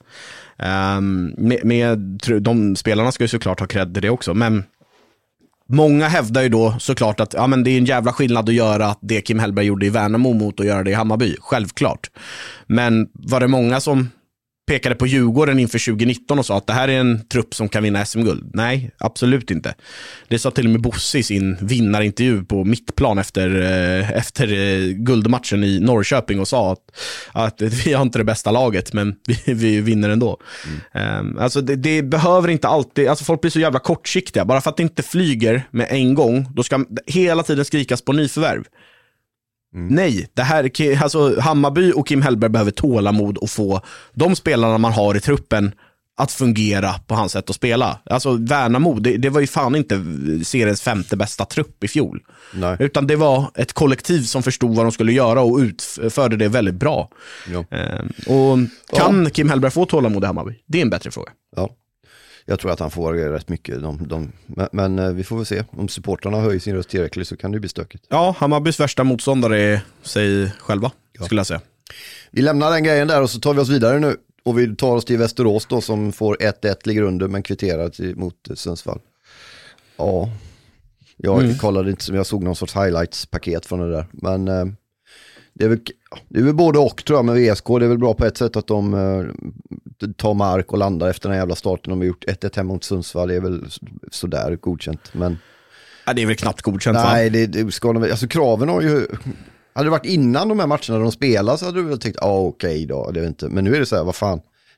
De spelarna ska ju såklart ha cred det också, men många hävdar ju då såklart att det är en jävla skillnad att göra det Kim Hellberg gjorde i Värnamo mot att göra det i Hammarby, självklart. Men var det många som pekade på Djurgården inför 2019 och sa att det här är en trupp som kan vinna SM-guld? Nej, absolut inte. Det sa till och med Bosse i sin vinnarintervju på mittplan efter guldmatchen i Norrköping och sa att vi har inte det bästa laget, men vi vinner ändå. Alltså det behöver inte alltid, alltså folk blir så jävla kortsiktiga. Bara för att det inte flyger med en gång, då ska hela tiden skrikas på nyförvärv. Nej, det här, alltså Hammarby och Kim Hellberg behöver tålamod och få de spelarna man har i truppen att fungera på hans sätt att spela. Alltså Värnamo, det var ju fan inte seriens 5:e bästa trupp i fjol. Nej. Utan det var ett kollektiv som förstod vad de skulle göra och utförde det väldigt bra. Ja. Och kan Kim Hellberg få tålamod i Hammarby? Det är en bättre fråga. Ja. Jag tror att han får rätt mycket. Men vi får väl se. Om supporterna höjer sin röst tillräckligt så kan det bli stökigt. Ja, Hammarbys värsta motståndare är sig själva, skulle jag säga. Vi lämnar den grejen där och så tar vi oss vidare nu. Och vi tar oss till Västerås då, som får 1-1, ligger under men kvitterar mot Sundsvall. Ja, jag kollade inte, som jag såg någon sorts highlights-paket från det där. Men det är väl både och, tror jag, med VSK. Det är väl bra på ett sätt att de tar mark och landar efter den jävla starten. De har gjort 1-1 hemma mot Sundsvall. Det är väl sådär godkänt. Men ja, det är väl knappt godkänt. Nej, det ska de, alltså kraven har ju... Hade det varit innan de här matcherna de spelar så hade du väl tänkt, okej då, det är inte. Men nu är det så här, vad fan.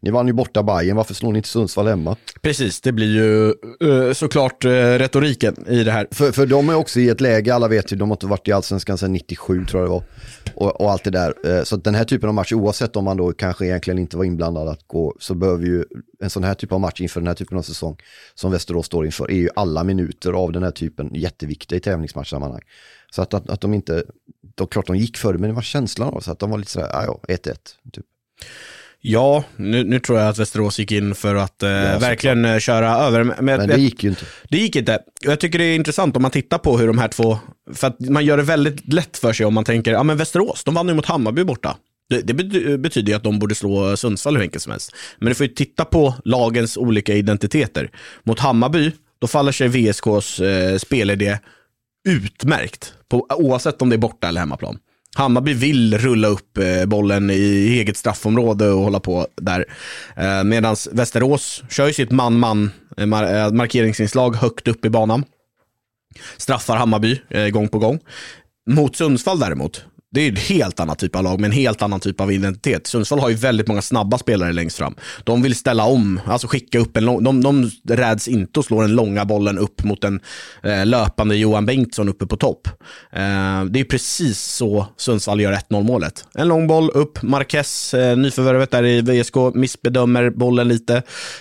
Ni vann ju borta Bayern, varför slår ni inte Sundsvall hemma? Precis, det blir ju såklart retoriken i det här. För de är också i ett läge, alla vet ju, de har inte varit i Allsvenskan sedan 97 tror jag det var. Och allt det där. Så den här typen av match, oavsett om man då kanske egentligen inte var inblandad att gå, så behöver ju en sån här typ av match inför den här typen av säsong som Västerås står inför, är ju alla minuter av den här typen jätteviktiga i tävlingsmatchsammanhang. Så att de inte, då klart de gick före, men det var känslan av så att de var lite sådär, 1-1 typ. Ja, nu tror jag att Västerås gick in för att verkligen köra över. Men det gick ju inte. Det gick inte. Jag tycker det är intressant om man tittar på hur de här två, för att man gör det väldigt lätt för sig om man tänker, ja men Västerås, de vann ju mot Hammarby borta. Det betyder ju att de borde slå Sundsvall hur enkelt som helst. Men du får ju titta på lagens olika identiteter. Mot Hammarby, då faller sig VSKs spelidé utmärkt, oavsett om det är borta eller hemmaplan. Hammarby vill rulla upp bollen i eget straffområde och hålla på där. Medan Västerås kör ju sitt man-man markeringsinslag högt upp i banan. Straffar Hammarby gång på gång. Mot Sundsvall däremot, det är en helt annan typ av lag med en helt annan typ av identitet. Sundsvall har ju väldigt många snabba spelare längst fram. De vill ställa om, alltså skicka upp de räds inte att slå den långa bollen upp mot en löpande Johan Bengtsson uppe på topp. Det är precis så Sundsvall gör 1-0 målet. En lång boll upp, Marquez, nyförvärvet där i VSK, missbedömer bollen lite.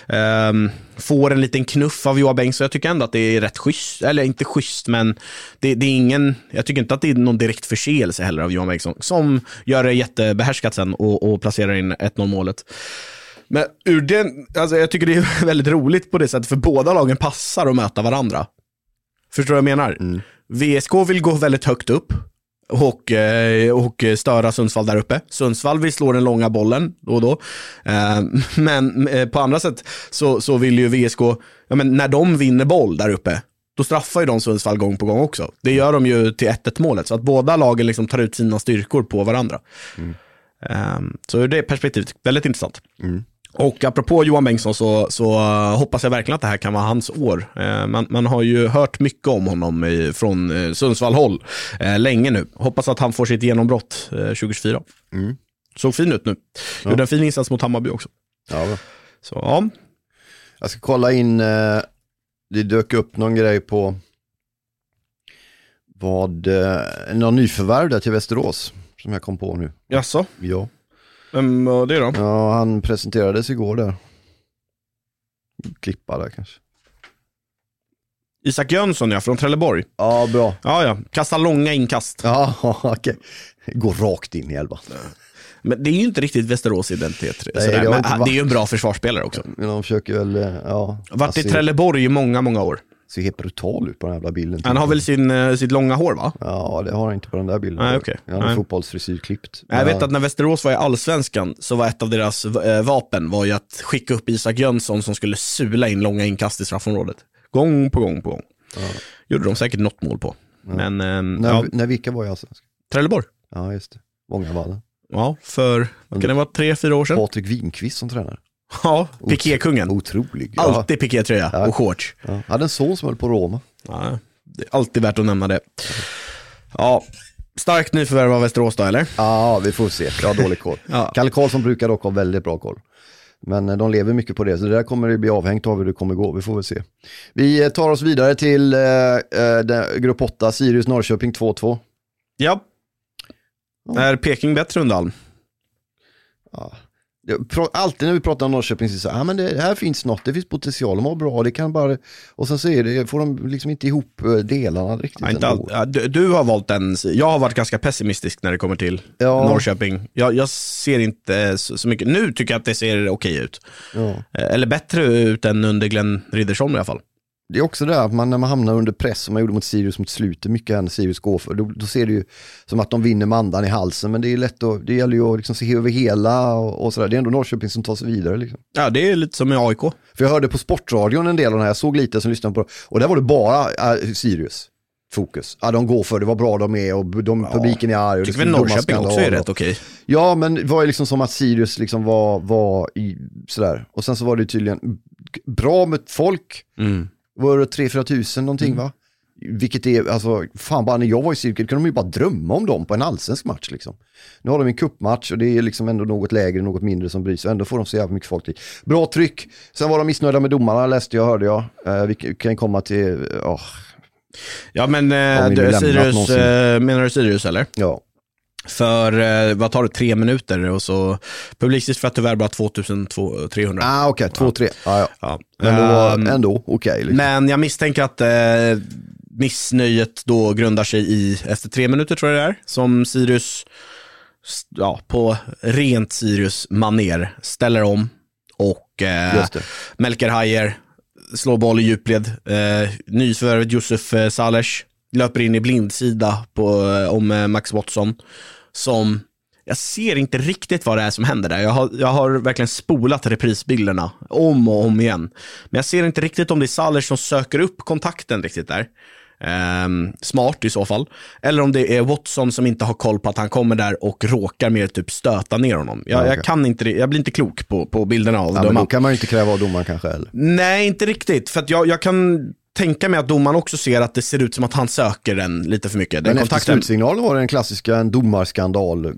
Får en liten knuff av Johan Bengtsson. Jag tycker ändå att det är rätt schysst, eller inte schysst, men det är ingen, jag tycker inte att det är någon direkt förseelse heller av Johan Bengtsson, som gör det jättebehärskat sen och placerar in 1-0 målet. Men ur den, alltså jag tycker det är väldigt roligt på det sättet, för båda lagen passar att möta varandra. Förstår du vad jag menar? VSK vill gå väldigt högt upp och störa Sundsvall där uppe. Sundsvall vill slå den långa bollen då. Men på andra sätt så vill ju VSK, när de vinner boll där uppe, då straffar ju de Sundsvall gång på gång också. Det gör de ju till 1-1 målet, så att båda lagen liksom tar ut sina styrkor på varandra. Så ur det perspektivet, väldigt intressant. Och apropå Johan Bengtsson så hoppas jag verkligen att det här kan vara hans år. Man har ju hört mycket om honom från Sundsvall-håll länge nu. Hoppas att han får sitt genombrott 2024. Såg fin ut nu. Gjorde en fin insats mot Hammarby också. Ja. Så, ja. Jag ska kolla in, det dök upp någon grej på någon nyförvärv där till Västerås som jag kom på nu. Jaså? Ja. Vem var det då? Ja, han presenterades igår där. Klippa där kanske. Isak Jönsson, från Trelleborg. Ja, bra. Ja. Kasta långa inkast. Ja, okej. Går rakt in i elva. Men det är ju inte riktigt Västerås identitet. Nej, det är ju en bra försvarsspelare också. Men de försöker väl, varit i Trelleborg i många, många år. Ser helt brutal ut på den här jävla bilden. Han har väl sitt långa hår, va? Ja, det har han inte på den där bilden. Nej, okay. Han har fotbollsfrisyr klippt. Jag vet att när Västerås var i Allsvenskan så var ett av deras vapen var ju att skicka upp Isak Jönsson som skulle sula in långa inkast i straffområdet. Gång på gång. Ja. Gjorde de säkert något mål på. Ja. Men, när vilka var i Allsvenskan? Trelleborg. Ja, just det. Många var det. Ja, för vad kan det vara, 3-4 år sedan? Patrik Winqvist som tränare. Ja, Piqué-kungen. Otrolig. Alltid Piqué-tröja och shorts. Ja. Hade en son som höll på Roma. Ja, det är alltid värt att nämna det. Ja, starkt nyförvärv av Västerås då, eller? Ja, vi får se. Jag har dålig koll. Kalle Karlsson brukar dock ha väldigt bra koll. Men de lever mycket på det, så det där kommer det bli avhängt av hur det kommer gå. Vi får väl se. Vi tar oss vidare till grupp 8, Sirius Norrköping 2-2. Ja. Är Peking bättre under Alm? Ja. Alltid när vi pratar om Norrköping så säger men det här finns något, det finns potential, de har bra, det kan bara, och sen så är det, får de liksom inte ihop delarna riktigt. Du har valt jag har varit ganska pessimistisk när det kommer till Norrköping. Jag ser inte så mycket, nu tycker jag att det ser okej ut. Eller bättre ut än under Glenn Riddersholm i alla fall. Det är också det att när man hamnar under press som man gjorde mot Sirius mot slutet, mycket än Sirius går för, då ser det ju som att de vinner med andan i halsen, men det är lätt det gäller ju att liksom se över hela och sådär. Det är ändå Norrköping som tar sig vidare liksom. Ja, det är lite som i AIK. För jag hörde på Sportradion en del av den här, jag såg lite som lyssnade på, och där var det bara Sirius fokus. Ja, de går för det, var bra de är, och publiken är arg. Tycker vi Norrköping också är rätt okej. Ja, men det var ju liksom som att Sirius liksom var i sådär, och sen så var det tydligen bra med folk. Var det 3-4 tusen någonting va? Vilket är, alltså, fan bara när jag var i cirkel kunde de ju bara drömma om dem på en allsvensk match liksom. Nu har de en cupmatch och det är liksom ändå något lägre, något mindre som bryr sig. Ändå får de så jävla mycket folk till. Bra tryck. Sen var de missnöjda med domarna, läste jag, hörde jag. Vi kan komma till, Ja, men Sirius, menar du Sirius eller? Ja. För, vad tar det, 3 minuter och så publicistiskt för att tyvärr bara 2300. Okej, 2-3. Ja. Men då, ändå okej. Liksom. Men jag misstänker att missnöjet då grundar sig i, efter 3 minuter tror jag det är, som Sirius, på rent Sirius maner ställer om och Melker Hajer slår boll i djupled. Nyförvärvet Josef Sales löper in i blindsida om Max Watson, som jag ser inte riktigt vad det är som händer där. Jag har verkligen spolat reprisbilderna om och om igen. Men jag ser inte riktigt om det är Sales som söker upp kontakten riktigt där. Smart i så fall. Eller om det är Watson som inte har koll på att han kommer där och råkar mer typ stöta ner honom. Jag kan inte, jag blir inte klok på bilderna av men då kan man ju inte kräva av domaren kanske heller. Nej, inte riktigt. För att jag kan tänka mig att domaren också ser att det ser ut som att han söker den lite för mycket. Den men kontakten. Efter slutsignalen var det en klassiska domarskandal.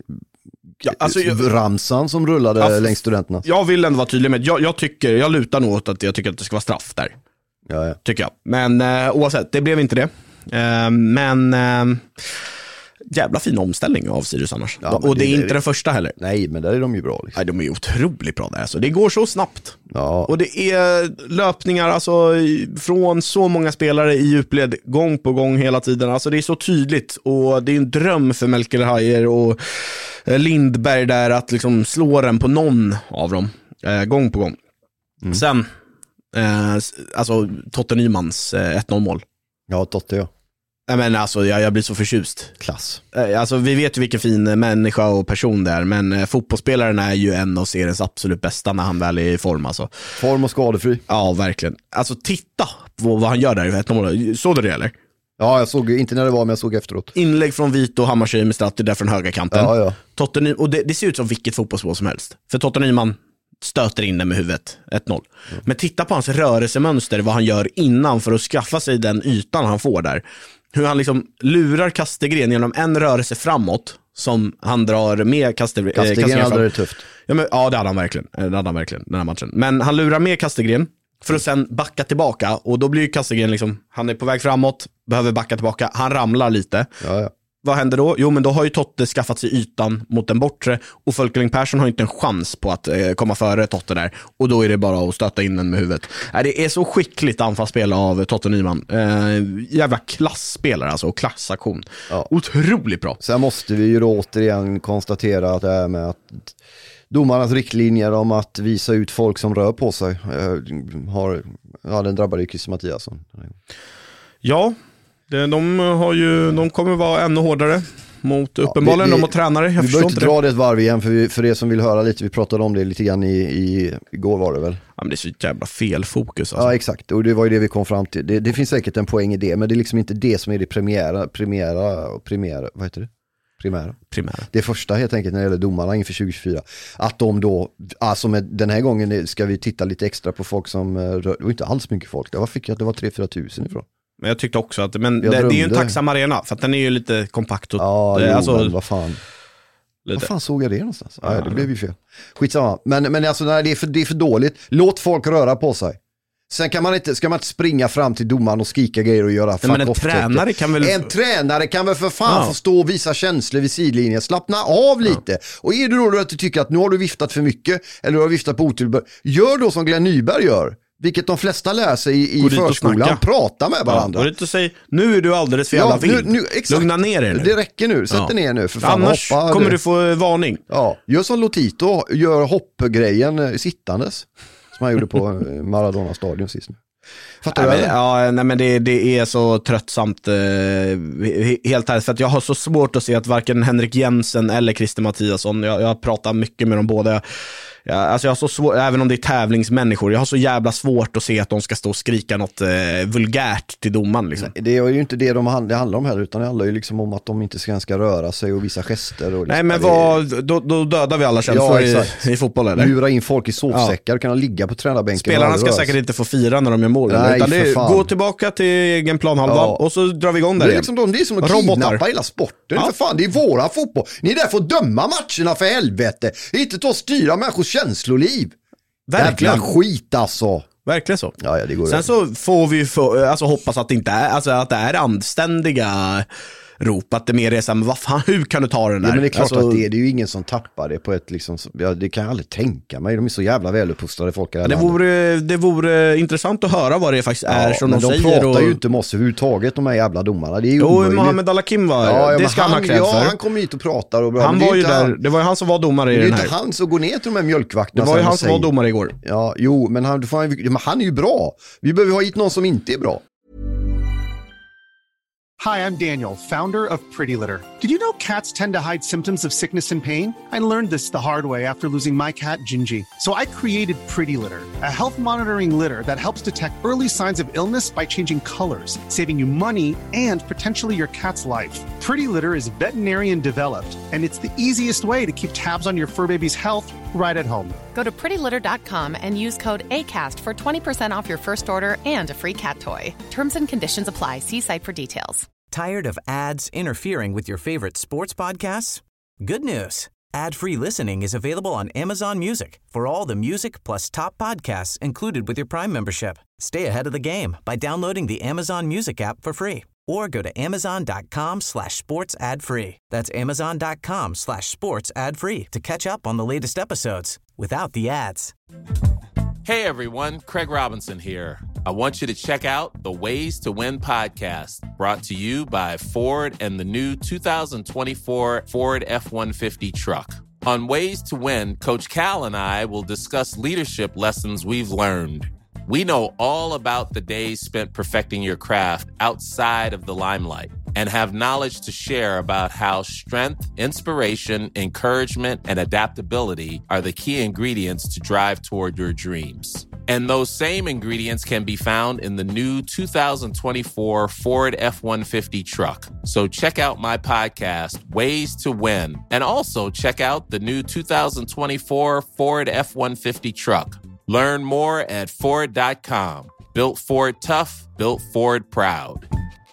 Ramsan som rullade längs studenterna. Jag vill ändå vara tydlig med jag lutar nog åt att jag tycker att det ska vara straff där. Ja. Tycker jag. Men oavsett, det blev inte det. Men jävla fin omställning av Sirius annars. Och det är inte den första heller. Nej, men där är de ju bra. Liksom. Nej, de är otroligt bra där. Alltså. Det går så snabbt. Ja. Och det är löpningar alltså, från så många spelare i djupled gång på gång hela tiden. Alltså, det är så tydligt. Och det är en dröm för Melker Hajer och Lindberg där att liksom slå den på någon av dem. Gång på gång. Sen alltså Totte Nymans 1-0 mål. Ja, Totte, ja. Men alltså jag blir så förtjust. Klass. Alltså vi vet ju vilken fin människa och person det är, men fotbollsspelaren är ju en av seriens absolut bästa när han väl är i form alltså. Form och skadefri. Ja, verkligen. Alltså titta på vad han gör där i 1-0 mål. Såg du det eller? Ja, jag såg inte när det var, men jag såg efteråt. Inlägg från Vito, Hammarskjöld med Stratti där från höga kanten. Ja. Totte och det ser ut som vilket fotbollsmål som helst. För Totte Nyman stöter in den med huvudet, 1-0. Men titta på hans rörelsemönster, vad han gör innan för att skaffa sig den ytan han får där. Hur han liksom lurar Kastegren genom en rörelse framåt som han drar med Kastegren hade det tufft. Ja, det hade han verkligen. Den här matchen. Men han lurar med Kastegren för att sen backa tillbaka och då blir ju Kastegren liksom, han är på väg framåt, behöver backa tillbaka, han ramlar lite. Ja. Vad händer då? Jo, men då har ju Totte skaffat sig ytan mot den bortre och Folkeling Persson har inte en chans på att komma före Totte där. Och då är det bara att stöta in den med huvudet. Det är så skickligt anfallsspel av Totte Nyman. Jävla klassspelare alltså, och klassaktion. Ja. Otroligt bra. Sen måste vi ju då återigen konstatera att det här med att domarnas riktlinjer om att visa ut folk som rör på sig den drabbade ju Christer Mattiasson. Ja, de kommer vara ännu hårdare mot uppenbarligen de och tränare. Vi behöver inte dra det ett varv igen för det som vill höra lite. Vi pratade om det lite grann igår var det väl. Ja, men det är så jävla fel fokus alltså. Ja, exakt. Och det var ju det vi kom fram till. Det finns säkert en poäng i det, men det är liksom inte det som är det primära, vad heter det? Primära. Det första helt enkelt när det gäller domarna inför 2024. Att de då, alltså med den här gången ska vi titta lite extra på folk som, det var inte alls mycket folk. Där fick jag att det var 3-4 tusen ifrån. Men jag tyckte också att det är ju en tacksam arena för att den är ju lite kompakt. Alltså, vad fan såg jag det någonstans? Ja, det blev ju fel. Skitsamma. Men alltså, nej, det är för dåligt. Låt folk röra på sig. Sen ska man inte springa fram till domaren och skrika grejer och göra men en tränare kan väl för fan få stå och visa känslor vid sidlinjen. Slappna av lite. Och är det då att du tycker att nu har du viftat för mycket eller du har viftat på otillbörligt, gör då som Glenn Nyberg gör. Vilket de flesta lär sig i förskolan. Prata med varandra. Och inte säga, nu är du alldeles för jävla vild. Lugna ner er nu. Det räcker nu. Sätt dig ner nu. För fan, annars kommer du få varning. Ja, gör som Lotito. Gör hoppgrejen sittandes. Som han gjorde på Maradona stadion sist nu. Fattar du? Men det är så tröttsamt helt ärligt, för att jag har så svårt att se att varken Henrik Jensen eller Christer Mattiasson, jag pratar mycket med dem båda. alltså jag har så svårt, även om det är tävlingsmänniskor, jag har så jävla svårt att se att de ska stå och skrika något vulgärt till domaren liksom. Det är ju inte det det handlar om här, utan det handlar ju liksom om att de inte ska röra sig och visa gester. Och liksom, nej, men då dödar vi alla känslor i fotboll, eller? Lura in folk i sovsäckar och kunna ligga på tränarbänken. Spelarna ska säkert inte få fira när de gör mål. Nej, utan det gå tillbaka till egen planhalva och så drar vi igång där igen. Det är som att kidnappa hela sporten. För fan, det är våra fotboll. Ni är där för att döma matcherna, för helvete. Inte ta och styra människors känsloliv. Verkligen. Jävla skit alltså. Verkligen så. Ja, det går. Sen så får vi hoppas att det inte är, alltså att det är anständiga rop, att det mer är så här, vad fan, hur kan du ta den där? Ja, men det är klart att det är ju ingen som tappar det på ett liksom, det kan jag aldrig tänka mig. De är så jävla väluppfostrade folk. Det vore intressant att höra vad det faktiskt är som de säger. Men de pratar ju inte med oss överhuvudtaget, de här jävla domarna. Det är ju omöjligt. Mohammed Al-Hakim det ska han ha cred för. Han kom hit och pratade och bra. Han var ju där, det var ju han som var domare i den här. Det är inte han som går ner till de här mjölkvakterna. Det var ju han som var domare igår. Ja, jo, men han är ju bra. Vi behöver ha hit någon som inte är bra. Hi, I'm Daniel, founder of Pretty Litter. Did you know cats tend to hide symptoms of sickness and pain? I learned this the hard way after losing my cat, Gingy. So I created Pretty Litter, a health monitoring litter that helps detect early signs of illness by changing colors, saving you money and potentially your cat's life. Pretty Litter is veterinarian developed, and it's the easiest way to keep tabs on your fur baby's health right at home. Go to prettylitter.com and use code ACAST for 20% off your first order and a free cat toy. Terms and conditions apply. See site for details. Tired of ads interfering with your favorite sports podcasts? Good news. Ad-free listening is available on Amazon Music for all the music plus top podcasts included with your Prime membership. Stay ahead of the game by downloading the Amazon Music app for free or go to amazon.com/sports ad free. That's amazon.com/sports ad free to catch up on the latest episodes without the ads. Hey everyone, Craig Robinson here. I want you to check out the Ways to Win podcast, brought to you by Ford and the new 2024 Ford F-150 truck. On Ways to Win, Coach Cal and I will discuss leadership lessons we've learned. We know all about the days spent perfecting your craft outside of the limelight and have knowledge to share about how strength, inspiration, encouragement, and adaptability are the key ingredients to drive toward your dreams. And those same ingredients can be found in the new 2024 Ford F-150 truck. So check out my podcast, Ways to Win, and also check out the new 2024 Ford F-150 truck. Learn more at Ford.com. Built Ford tough, built Ford proud.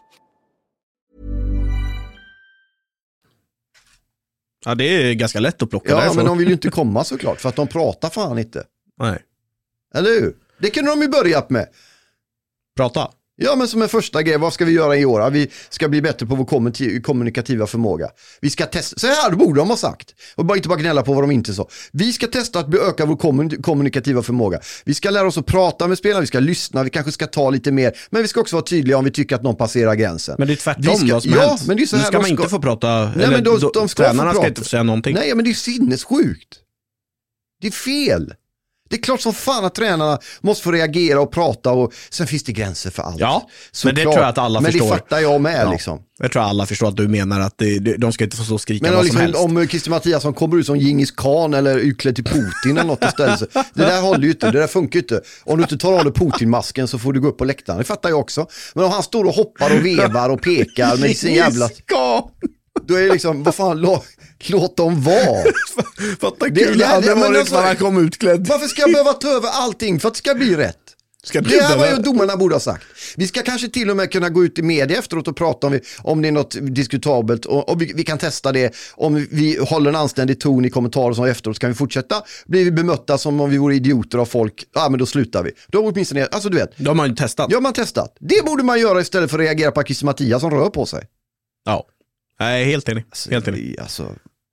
Ja, det är ganska lätt att plocka. Ja, men de vill ju inte komma såklart, för att de pratar fan inte. Nej. Eller hur? Det kunde de ju börjat med. Prata? Ja, men som en första grej, vad ska vi göra i år? Vi ska bli bättre på vår kommunikativa förmåga. Vi ska testa, så här borde de ha sagt. Och bara inte bara gnälla på vad de inte sa. Vi ska testa att öka vår kommunikativa förmåga. Vi ska lära oss att prata med spelarna, vi ska lyssna, vi kanske ska ta lite mer. Men vi ska också vara tydliga om vi tycker att någon passerar gränsen. Men det är tvärtom då som hänt. Men det är så här, nu ska man inte få prata, nej, eller men tränarna ska inte få säga någonting. Nej, men det är sinnessjukt. Det är fel. Det är klart som fan att tränarna måste få reagera och prata, och sen finns det gränser för allt. Ja, så men det klart. tror jag att alla förstår. Men det fattar jag med liksom. Jag tror alla förstår att du menar att de ska inte få så skrika men vad liksom, som helst. Om Christer Mattiasson kommer ut som Genghis Khan eller utklädd till Putin eller något istället. Det där håller ju inte, det där funkar ju inte. Om du inte tar av dig Putin-masken så får du gå upp på läktaren. Det fattar jag också. Men om han står och hoppar och vevar och pekar med sin jävla... Då är det liksom, vad fan, låt dem vara. Fatta kul, det hade varit när han kom utklädd. Varför ska jag behöva ta över allting för att det ska bli rätt? Det här var ju domarna borde ha sagt. Vi ska kanske till och med kunna gå ut i media efteråt och prata om det är något diskutabelt, och vi kan testa det. Om vi håller en anständig ton i kommentarer som efteråt, så kan vi fortsätta. Blir vi bemötta som om vi vore idioter av folk, ja men då slutar vi. Då åtminstone, alltså du vet. De har man ju testat. Ja, man testat. Det borde man göra istället för att reagera på Christer Mattiasson som rör på sig. Ja. Nej, helt enig. Alltså,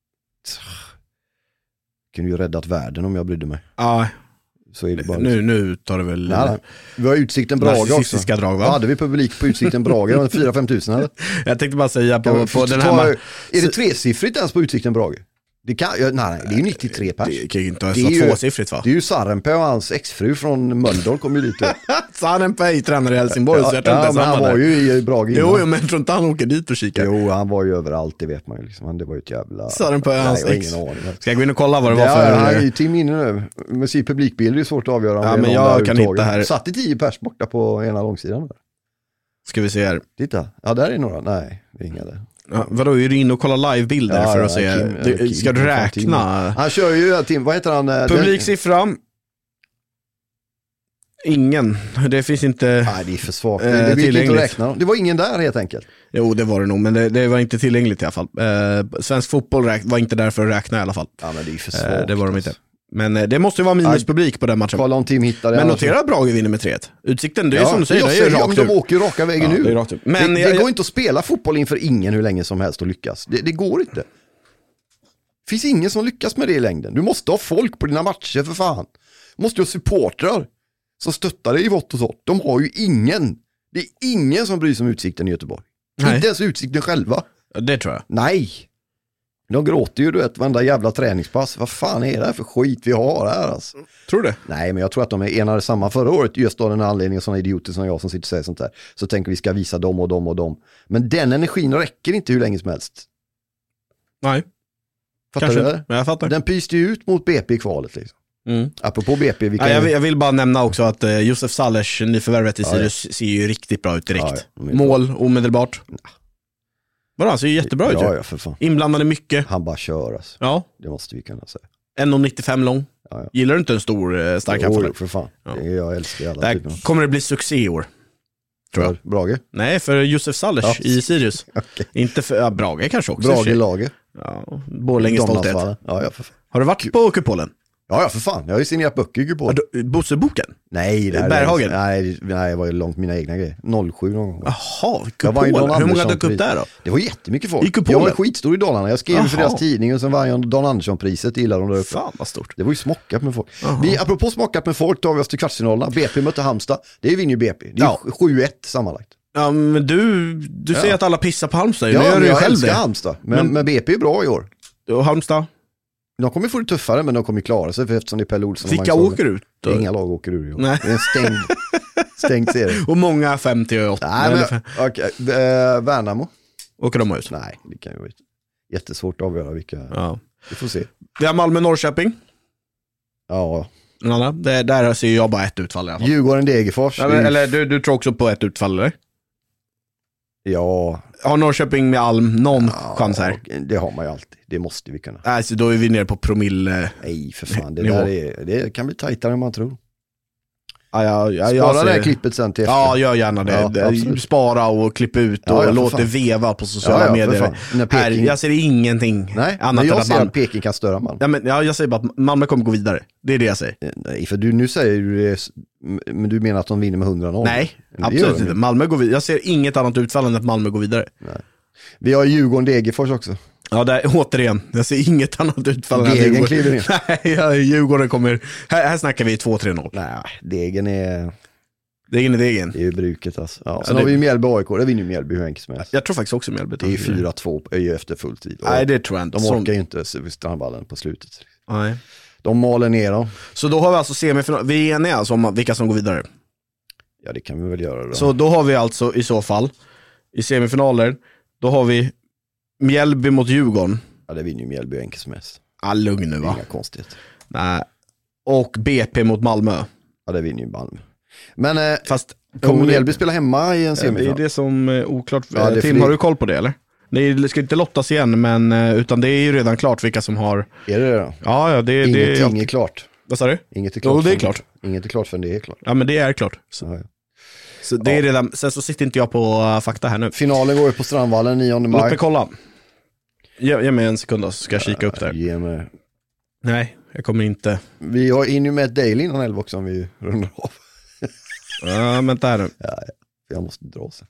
kunde ju räddat världen om jag brydde mig. Ja. Så är det bara nu tar det väl... Nej. Vi har Utsikten Braga också. Drag, va? Ja, hade vi publik på Utsikten Braga. 4-5 tusen eller? Jag tänkte bara säga på den här... Är det tresiffrigt ens på Utsikten Braga? Nej, det är ju 93 pers. Det kan ju inte vara tvåsiffrigt, va? Det är ju Sarenpää och hans exfru från Mölndal kom ju dit. Sarenpää är tränare i Helsingborg, så jag tror inte men han var ju i Brage innan. Jo, men jag tror inte han åker dit och kikar. Jo, han var ju överallt, det vet man ju liksom. Det var ju ett jävla... Sarenpää, hans ex. Ingen aning. Ska jag gå in och kolla vad det var för... Ja, han är ju Tim inne nu. Men se publikbilder är svårt att avgöra. Ja, men jag kan hitta här. Satt i 10 pers borta på ena långsidan. Ska vi se här. Titta, ja där är några. Nej, det är inga där. Ja, vadå, är du inne och kollar livebilder för att se? Ska du räkna? Han kör ju, Tim, vad heter han? Publiksiffra. Ingen. Det finns inte... Nej, det är för svagt. Det vill inte att räkna. Det var ingen där helt enkelt. Jo, det var det nog, men det var inte tillgängligt i alla fall. Svensk fotboll var inte där för att räkna i alla fall. Ja, men det är för svagt. Det var de inte. Men det måste ju vara minuspublik på den matchen. Kolla om Tim hittar det. Men notera att Brage vinner med 3-1. Utsikten, det är som du säger, det är rakt ut. De åker raka vägen nu. Det är rakt ut. Men det går inte att spela fotboll inför ingen hur länge som helst och lyckas. Det går inte. Det finns ingen som lyckas med det i längden. Du måste ha folk på dina matcher för fan. Du måste ha supportrar som stöttar dig i vått och sånt. De har ju ingen. Det är ingen som bryr sig om Utsikten i Göteborg. Nej. Inte ens Utsikten själva. Det tror jag. Nej. De gråter ju, du vet, varenda jävla träningspass. Vad fan är det här för skit vi har här alltså? Tror du det? Nej, men jag tror att de är enade samma förra året. Just av den anledningen, sådana idioter som jag som sitter och säger sånt där. Så tänker vi ska visa dem och dem och dem. Men den energin räcker inte hur länge som helst. Nej. Fattar du det? Men jag fattar. Den pyste ju ut mot BP i kvalet liksom. Apropå BP, jag vill bara nämna också att Josef Salers nyförvärvet i Sirius ser ju riktigt bra ut direkt. Mål omedelbart. Vadå, han ser ju jättebra ut. Ja, för fan. Inblandade mycket. Han bara kör alltså. Ja. Det måste vi kunna säga. 1,95 lång. Ja. Gillar du inte en stor stark anfallare? För fan. Ja. Jag älskar alla typerna. Kommer det bli succé i år? Tror jag. Brage? Nej, för Josef Salers i Sirius. Okay. Inte för Brage kanske också. Brage-laget. Ja, Borlänge stolthet. Ja, för fan. Har du varit på Kupolen? Ja, för fan. Jag har ju signerat böcker i Kupolen. Bosseboken? Nej, det här Berghagen? Nej, det var ju långt mina egna grejer. 07 någon gång. Jaha, Kupolen. Hur många dök upp där då? Det var jättemycket folk. Jag var skitstor i Dalarna. Jag skrev för deras tidning och sen var jag Dan Andersson-priset. Gillar de där uppe. Fan vad stort. Det var ju smockat med folk. Apropå smockat med folk tar vi oss till kvartsfinalerna. BP mötte Halmstad. Det vinner ju BP. Det är 7-1 sammanlagt. Ja, men du säger att alla pissar på Halmstad. Ja, gör men jag själv älskar det. Halmstad. Men BP är bra i år. Och Halmstad? De kommer få det tuffare, men de kommer klara sig för eftersom det är Pelle Olsson. Vilka åker ut då? Inga lag åker ur i år. Nej. Det är en stängd serie. Och många 50-8. Nej, men, okay. Värnamo. Åker de ut? Nej, det kan ju vara jättesvårt att avgöra vilka. Ja. Vi får se. Vi har Malmö-Norrköping. Ja. Där ser jag bara ett utfall i alla fall. Djurgården-Degerfors. Eller du tror också på ett utfall, eller? Ja. Har Norrköping med Alm någon chans här? Det har man ju alltid. Det måste vi kunna. Alltså då är vi nere på promille. Nej, för fan. Det kan bli tajtare än man tror. Spara det här klippet sen till efter. Ja, gör gärna det. Spara och klippa ut och låt det veva på sociala medier. Här, jag ser ingenting. Nej, annat men jag än ser att Peking kan störa Malmö. Jag säger bara att Malmö kommer gå vidare. Det är det jag säger. Nej, för nu säger du men du menar att de vinner med 100-0? Nej, absolut inte. Malmö går vidare. Jag ser inget annat utfall än att Malmö går vidare. Nej. Vi har Djurgården-Degerfors också. Ja, där, återigen. Jag ser inget annat utfall än att Degen kliver in. Nej, Djurgården kommer... Här snackar vi 2-3-0. Nej, Degen är... Degen är Degen. Det är ju bruket alltså. Ja, sen har vi ju Mjällby AIK. Det vinner ju Mjällby hur enkelt som helst. Jag tror faktiskt också Mjällby. Det är 4-2 efter full tid. Nej, det tror jag inte. De orkar ju inte strandballen på slutet. Nej. De maler ner dem. Så då har vi alltså semifinal. Vi är eniga alltså om vilka som går vidare. Ja, det kan vi väl göra då. Så då har vi alltså i så fall i semifinaler, då har vi Mjällby mot Djurgården. Ja, det vinner ju Mjällby enkelt som helst. Lugn nu va? Inga konstigt. Nej. Och BP mot Malmö. Ja, det vinner ju Malmö. Men fast kommer Mjällby spela hemma i en semifinal? Det är det som är oklart. Ja, Tim, har du koll på det eller? Det ska inte lottas igen, men utan det är ju redan klart vilka som har... Är det då? Ja, Ingenting är klart. Vad sa du? Inget är klart. Jo, det är klart. Inget är klart förrän det är klart. Ja, men det är klart. Så det är redan... Sen så sitter inte jag på fakta här nu. Finalen går ju på Strandvallen 9 maj. Låt mig kolla. Ge mig en sekund då, så ska jag kika upp där. Ge mig. Nej, jag kommer inte. Vi har in ju med ett daily innan 11 också om vi rundar av. Ja, vänta här nu. Ja, jag måste dra sen.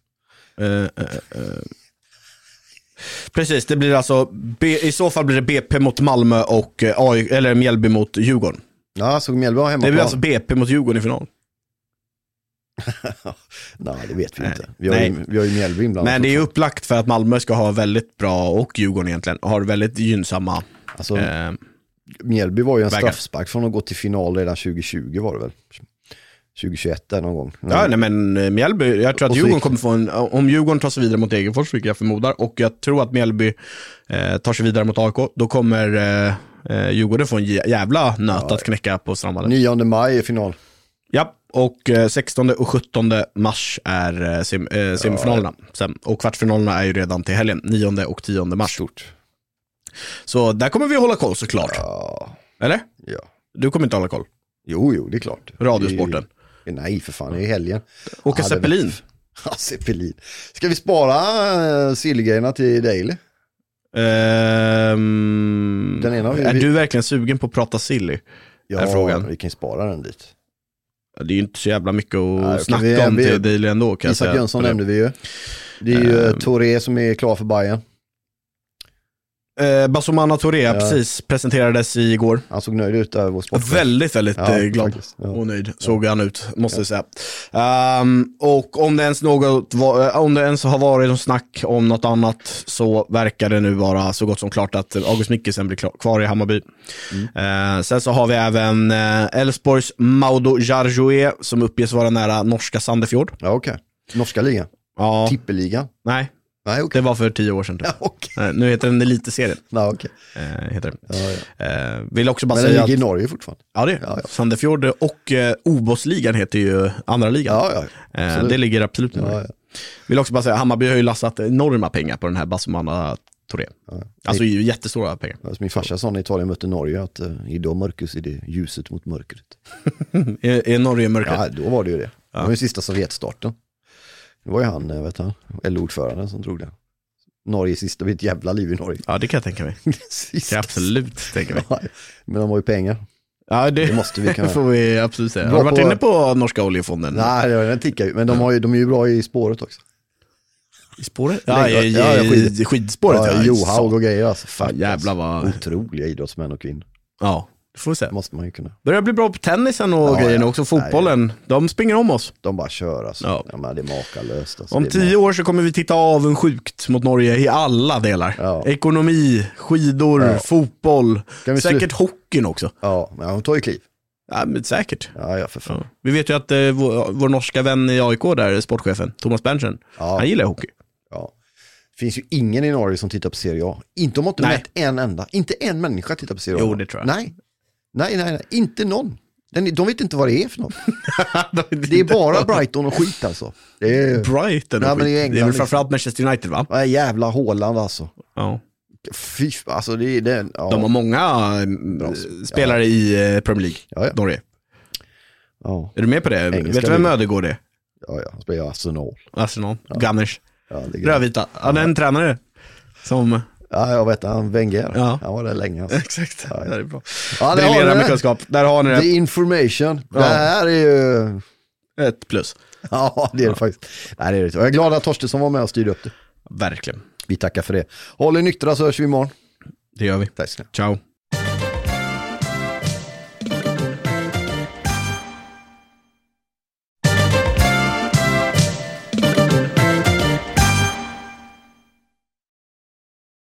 Precis, det blir alltså i så fall blir det BP mot Malmö och eller Mjällby mot Djurgården. Ja, så Mjällby har hemma. Det blir alltså BP mot Djurgården i final. Nej, det vet vi inte. Vi har ju Mjällby ibland. Men det är upplagt för att Malmö ska ha väldigt bra, och Djurgården egentligen har väldigt gynnsamma Alltså, Mjällby var ju en straffspark från att gå till final redan 2020 var det väl? 2021 där någon gång. Ja, nej, men Mjällby, jag tror att Djurgården kommer få om Djurgården tar sig vidare mot Degerfors, vilket jag förmodar, och jag tror att Mjällby tar sig vidare mot AIK, då kommer Djurgården få en jävla nöt att knäcka på Strandvallen. 9 maj är final. Ja, och 16 och 17 mars är semifinalerna. Sen, och kvartsfinalerna är ju redan till helgen, 9 och 10 mars. Stort. Så där kommer vi hålla koll såklart. Eller? Ja. Du kommer inte hålla koll? Jo, det är klart. Radiosporten? Nej, för fan, det är helgen. Åka Zeppelin? Ja, Zeppelin. Ska vi spara sillgrejerna till Daily? Den ena är du verkligen sugen på att prata silly? Ja, frågan. Vi kan spara den dit. Det är ju inte så jävla mycket att snacka om till Daily ändå. Isak Jönsson nämnde vi ju. Det är ju Touré som är klar för Bayern. Basomana Touré, precis, presenterades igår. Han såg nöjd ut där, vår sportchef. Väldigt glad och nöjd såg han ut, måste jag säga. Och om det ens har varit någon snack om något annat, så verkar det nu vara så gott som klart att August Mikkelsen blir kvar i Hammarby. Sen så har vi även Elfsborgs Maudo Jarjoe som uppges vara nära norska Sandefjord. Ja, okej. Norska ligan? Ja. Tippeligan? Nej. Nej, okay. Det var för 10 år sedan. Ja, okay. Nu heter den Eliteserien. Ja, okay. Heter det. Ja. Vill också bara men säga den ligger i Norge fortfarande. Ja, det ja. Sandefjord och Obos-ligan heter ju andra ligan. Ja. Det ligger absolut i Norge. Ja. Vill också bara säga, Hammarby har ju lastat enorma pengar på den här Basomana Touré. Ja. Alltså ju jättestora pengar. Alltså, min farsa sa när Italien mötte Norge att idag mörkus är det ljuset mot mörkret. är Norge mörkret? Ja, då var det ju det. Det var ju sista Sovjetstarten. Det var ju han, vet han, LO-ordföranden som drog det. Norge sista, det var ett jävla liv i Norge. Ja, det kan jag tänka mig. Det kan jag absolut tänka mig. Ja, men de har ju pengar. Ja, det måste vi kunna. Får vi absolut säga. Har du varit inne på norska oljefonden? Nej, den tickar ju. Men de är ju bra i spåret också. I spåret? Ja, i skidspåret. Ja, Johaug och grejer. Alltså, fan, jävlar vad... Otroliga idrottsmän och kvinnor. Ja, det får vi se. Måste man ju kunna. Börjar bli bra på tennisen och grejerna också. Fotbollen, de springer om oss. De bara kör alltså. Ja, men det är makalöst. Alltså. Om 10 år så kommer vi titta avundsjukt mot Norge i alla delar. Ja. Ekonomi, skidor, fotboll, säkert hockeyn också. Ja, men hon tar ju kliv. Ja, men säkert. Ja, för fan. Ja. Vi vet ju att vår norska vän i AIK där, sportchefen, Thomas Berntsen, han gillar hockey. Ja. Det finns ju ingen i Norge som tittar på Serie A. Inte om inte mätt en enda. Inte en människa tittar på Serie A. Jo, det tror jag. Nej. Inte någon. De vet inte vad det är för något. Det är bara Brighton och skit alltså. Det är Brighton och skit. Det är väl framförallt Manchester United, va? Ja, jävla Håland alltså. Ja. Fy, alltså det är den. Ja. De har många spelare i Premier League, Norge. Ja. Är du med på det? Vet du vem Ödegård är? Ja, han spelar Arsenal. Ja. Gunners. Ja, rödvita. Han är en tränare som... Ja, jag vet han Wenger. Ja. Han var där länge. Alltså. Exakt. Ja. Det är bra. Ja, det är med kunskap. Där har ni det. The information. Det här är ju... ett plus. Ja, det är det faktiskt. Nej, det är det. Jag är glad att Torstensson var med och styrde upp det. Verkligen. Vi tackar för det. Håll er nyktra så hörs vi imorgon. Det gör vi. Tack ska ni. Ciao.